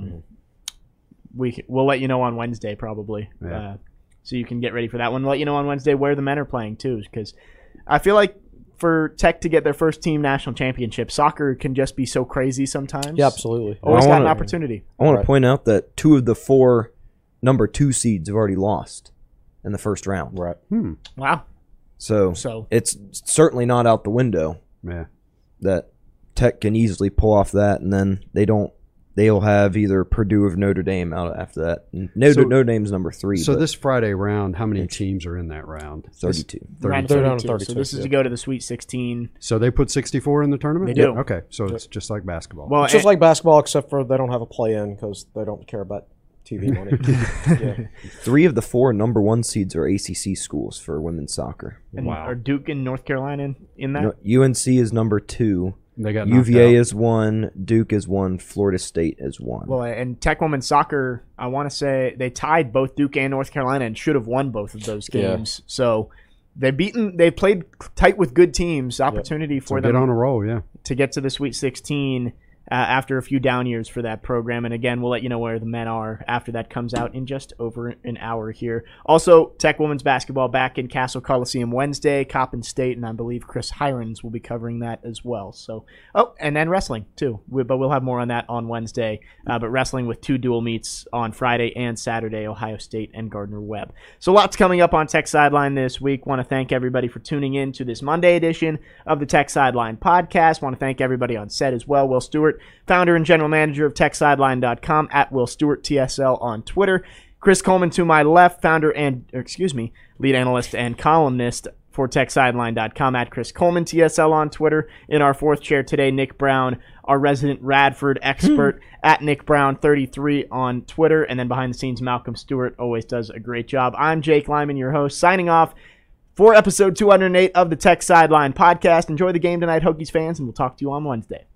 We'll let you know on Wednesday probably. Yeah. So you can get ready for that one. We'll let you know on Wednesday where the men are playing too, because I feel like for Tech to get their first team national championship, soccer can just be so crazy sometimes. Yeah, absolutely. Always I got an wanna- opportunity. I want Right. to point out that 2 of the 4 number 2 seeds have already lost in the first round. Right. Wow. So So it's certainly not out the window Yeah. that Tech can easily pull off that, and then they'll have either Purdue or Notre Dame out after that. And Notre Dame's number 3. So but this Friday round, how many teams are in that round? 32. round They're down 32. to So 32, this is yeah. to go to the Sweet 16. So they put 64 in the tournament? They do. Okay, so it's just like basketball. Well, It's just like basketball, except for they don't have a play-in because they don't care about TV money. Yeah. 3 of the 4 number 1 seeds are ACC schools for women's soccer. and wow. are Duke and North Carolina in that? UNC is number 2. They got knocked UVA out. is 1. Duke is 1. Florida State is 1. Well, and Tech women's soccer, I want to say they tied both Duke and North Carolina and should have won both of those Yeah. games. So they've played tight with good teams. Opportunity for So them get on a roll, yeah. to get to the Sweet 16 after a few down years for that program. And again, we'll let you know where the men are after that comes out in just over an hour here. Also, Tech women's basketball back in Castle Coliseum Wednesday, Coppin State, and I believe Chris Hirons will be covering that as well. So, and then wrestling too. But we'll have more on that on Wednesday. But wrestling with 2 dual meets on Friday and Saturday, Ohio State and Gardner-Webb. So lots coming up on Tech Sideline this week. Want to thank everybody for tuning in to this Monday edition of the Tech Sideline podcast. Want to thank everybody on set as well. Will Stewart, founder and general manager of TechSideline.com, at Will Stewart TSL on Twitter. Chris Coleman to my left, lead analyst and columnist for TechSideline.com, at Chris Coleman TSL on Twitter. In our 4th chair today, Nick Brown, our resident Radford expert, at Nick Brown 33 on Twitter. And then behind the scenes, Malcolm Stewart always does a great job. I'm Jake Lyman, your host, signing off for episode 208 of the Tech Sideline podcast. Enjoy the game tonight, Hokies fans, and we'll talk to you on Wednesday.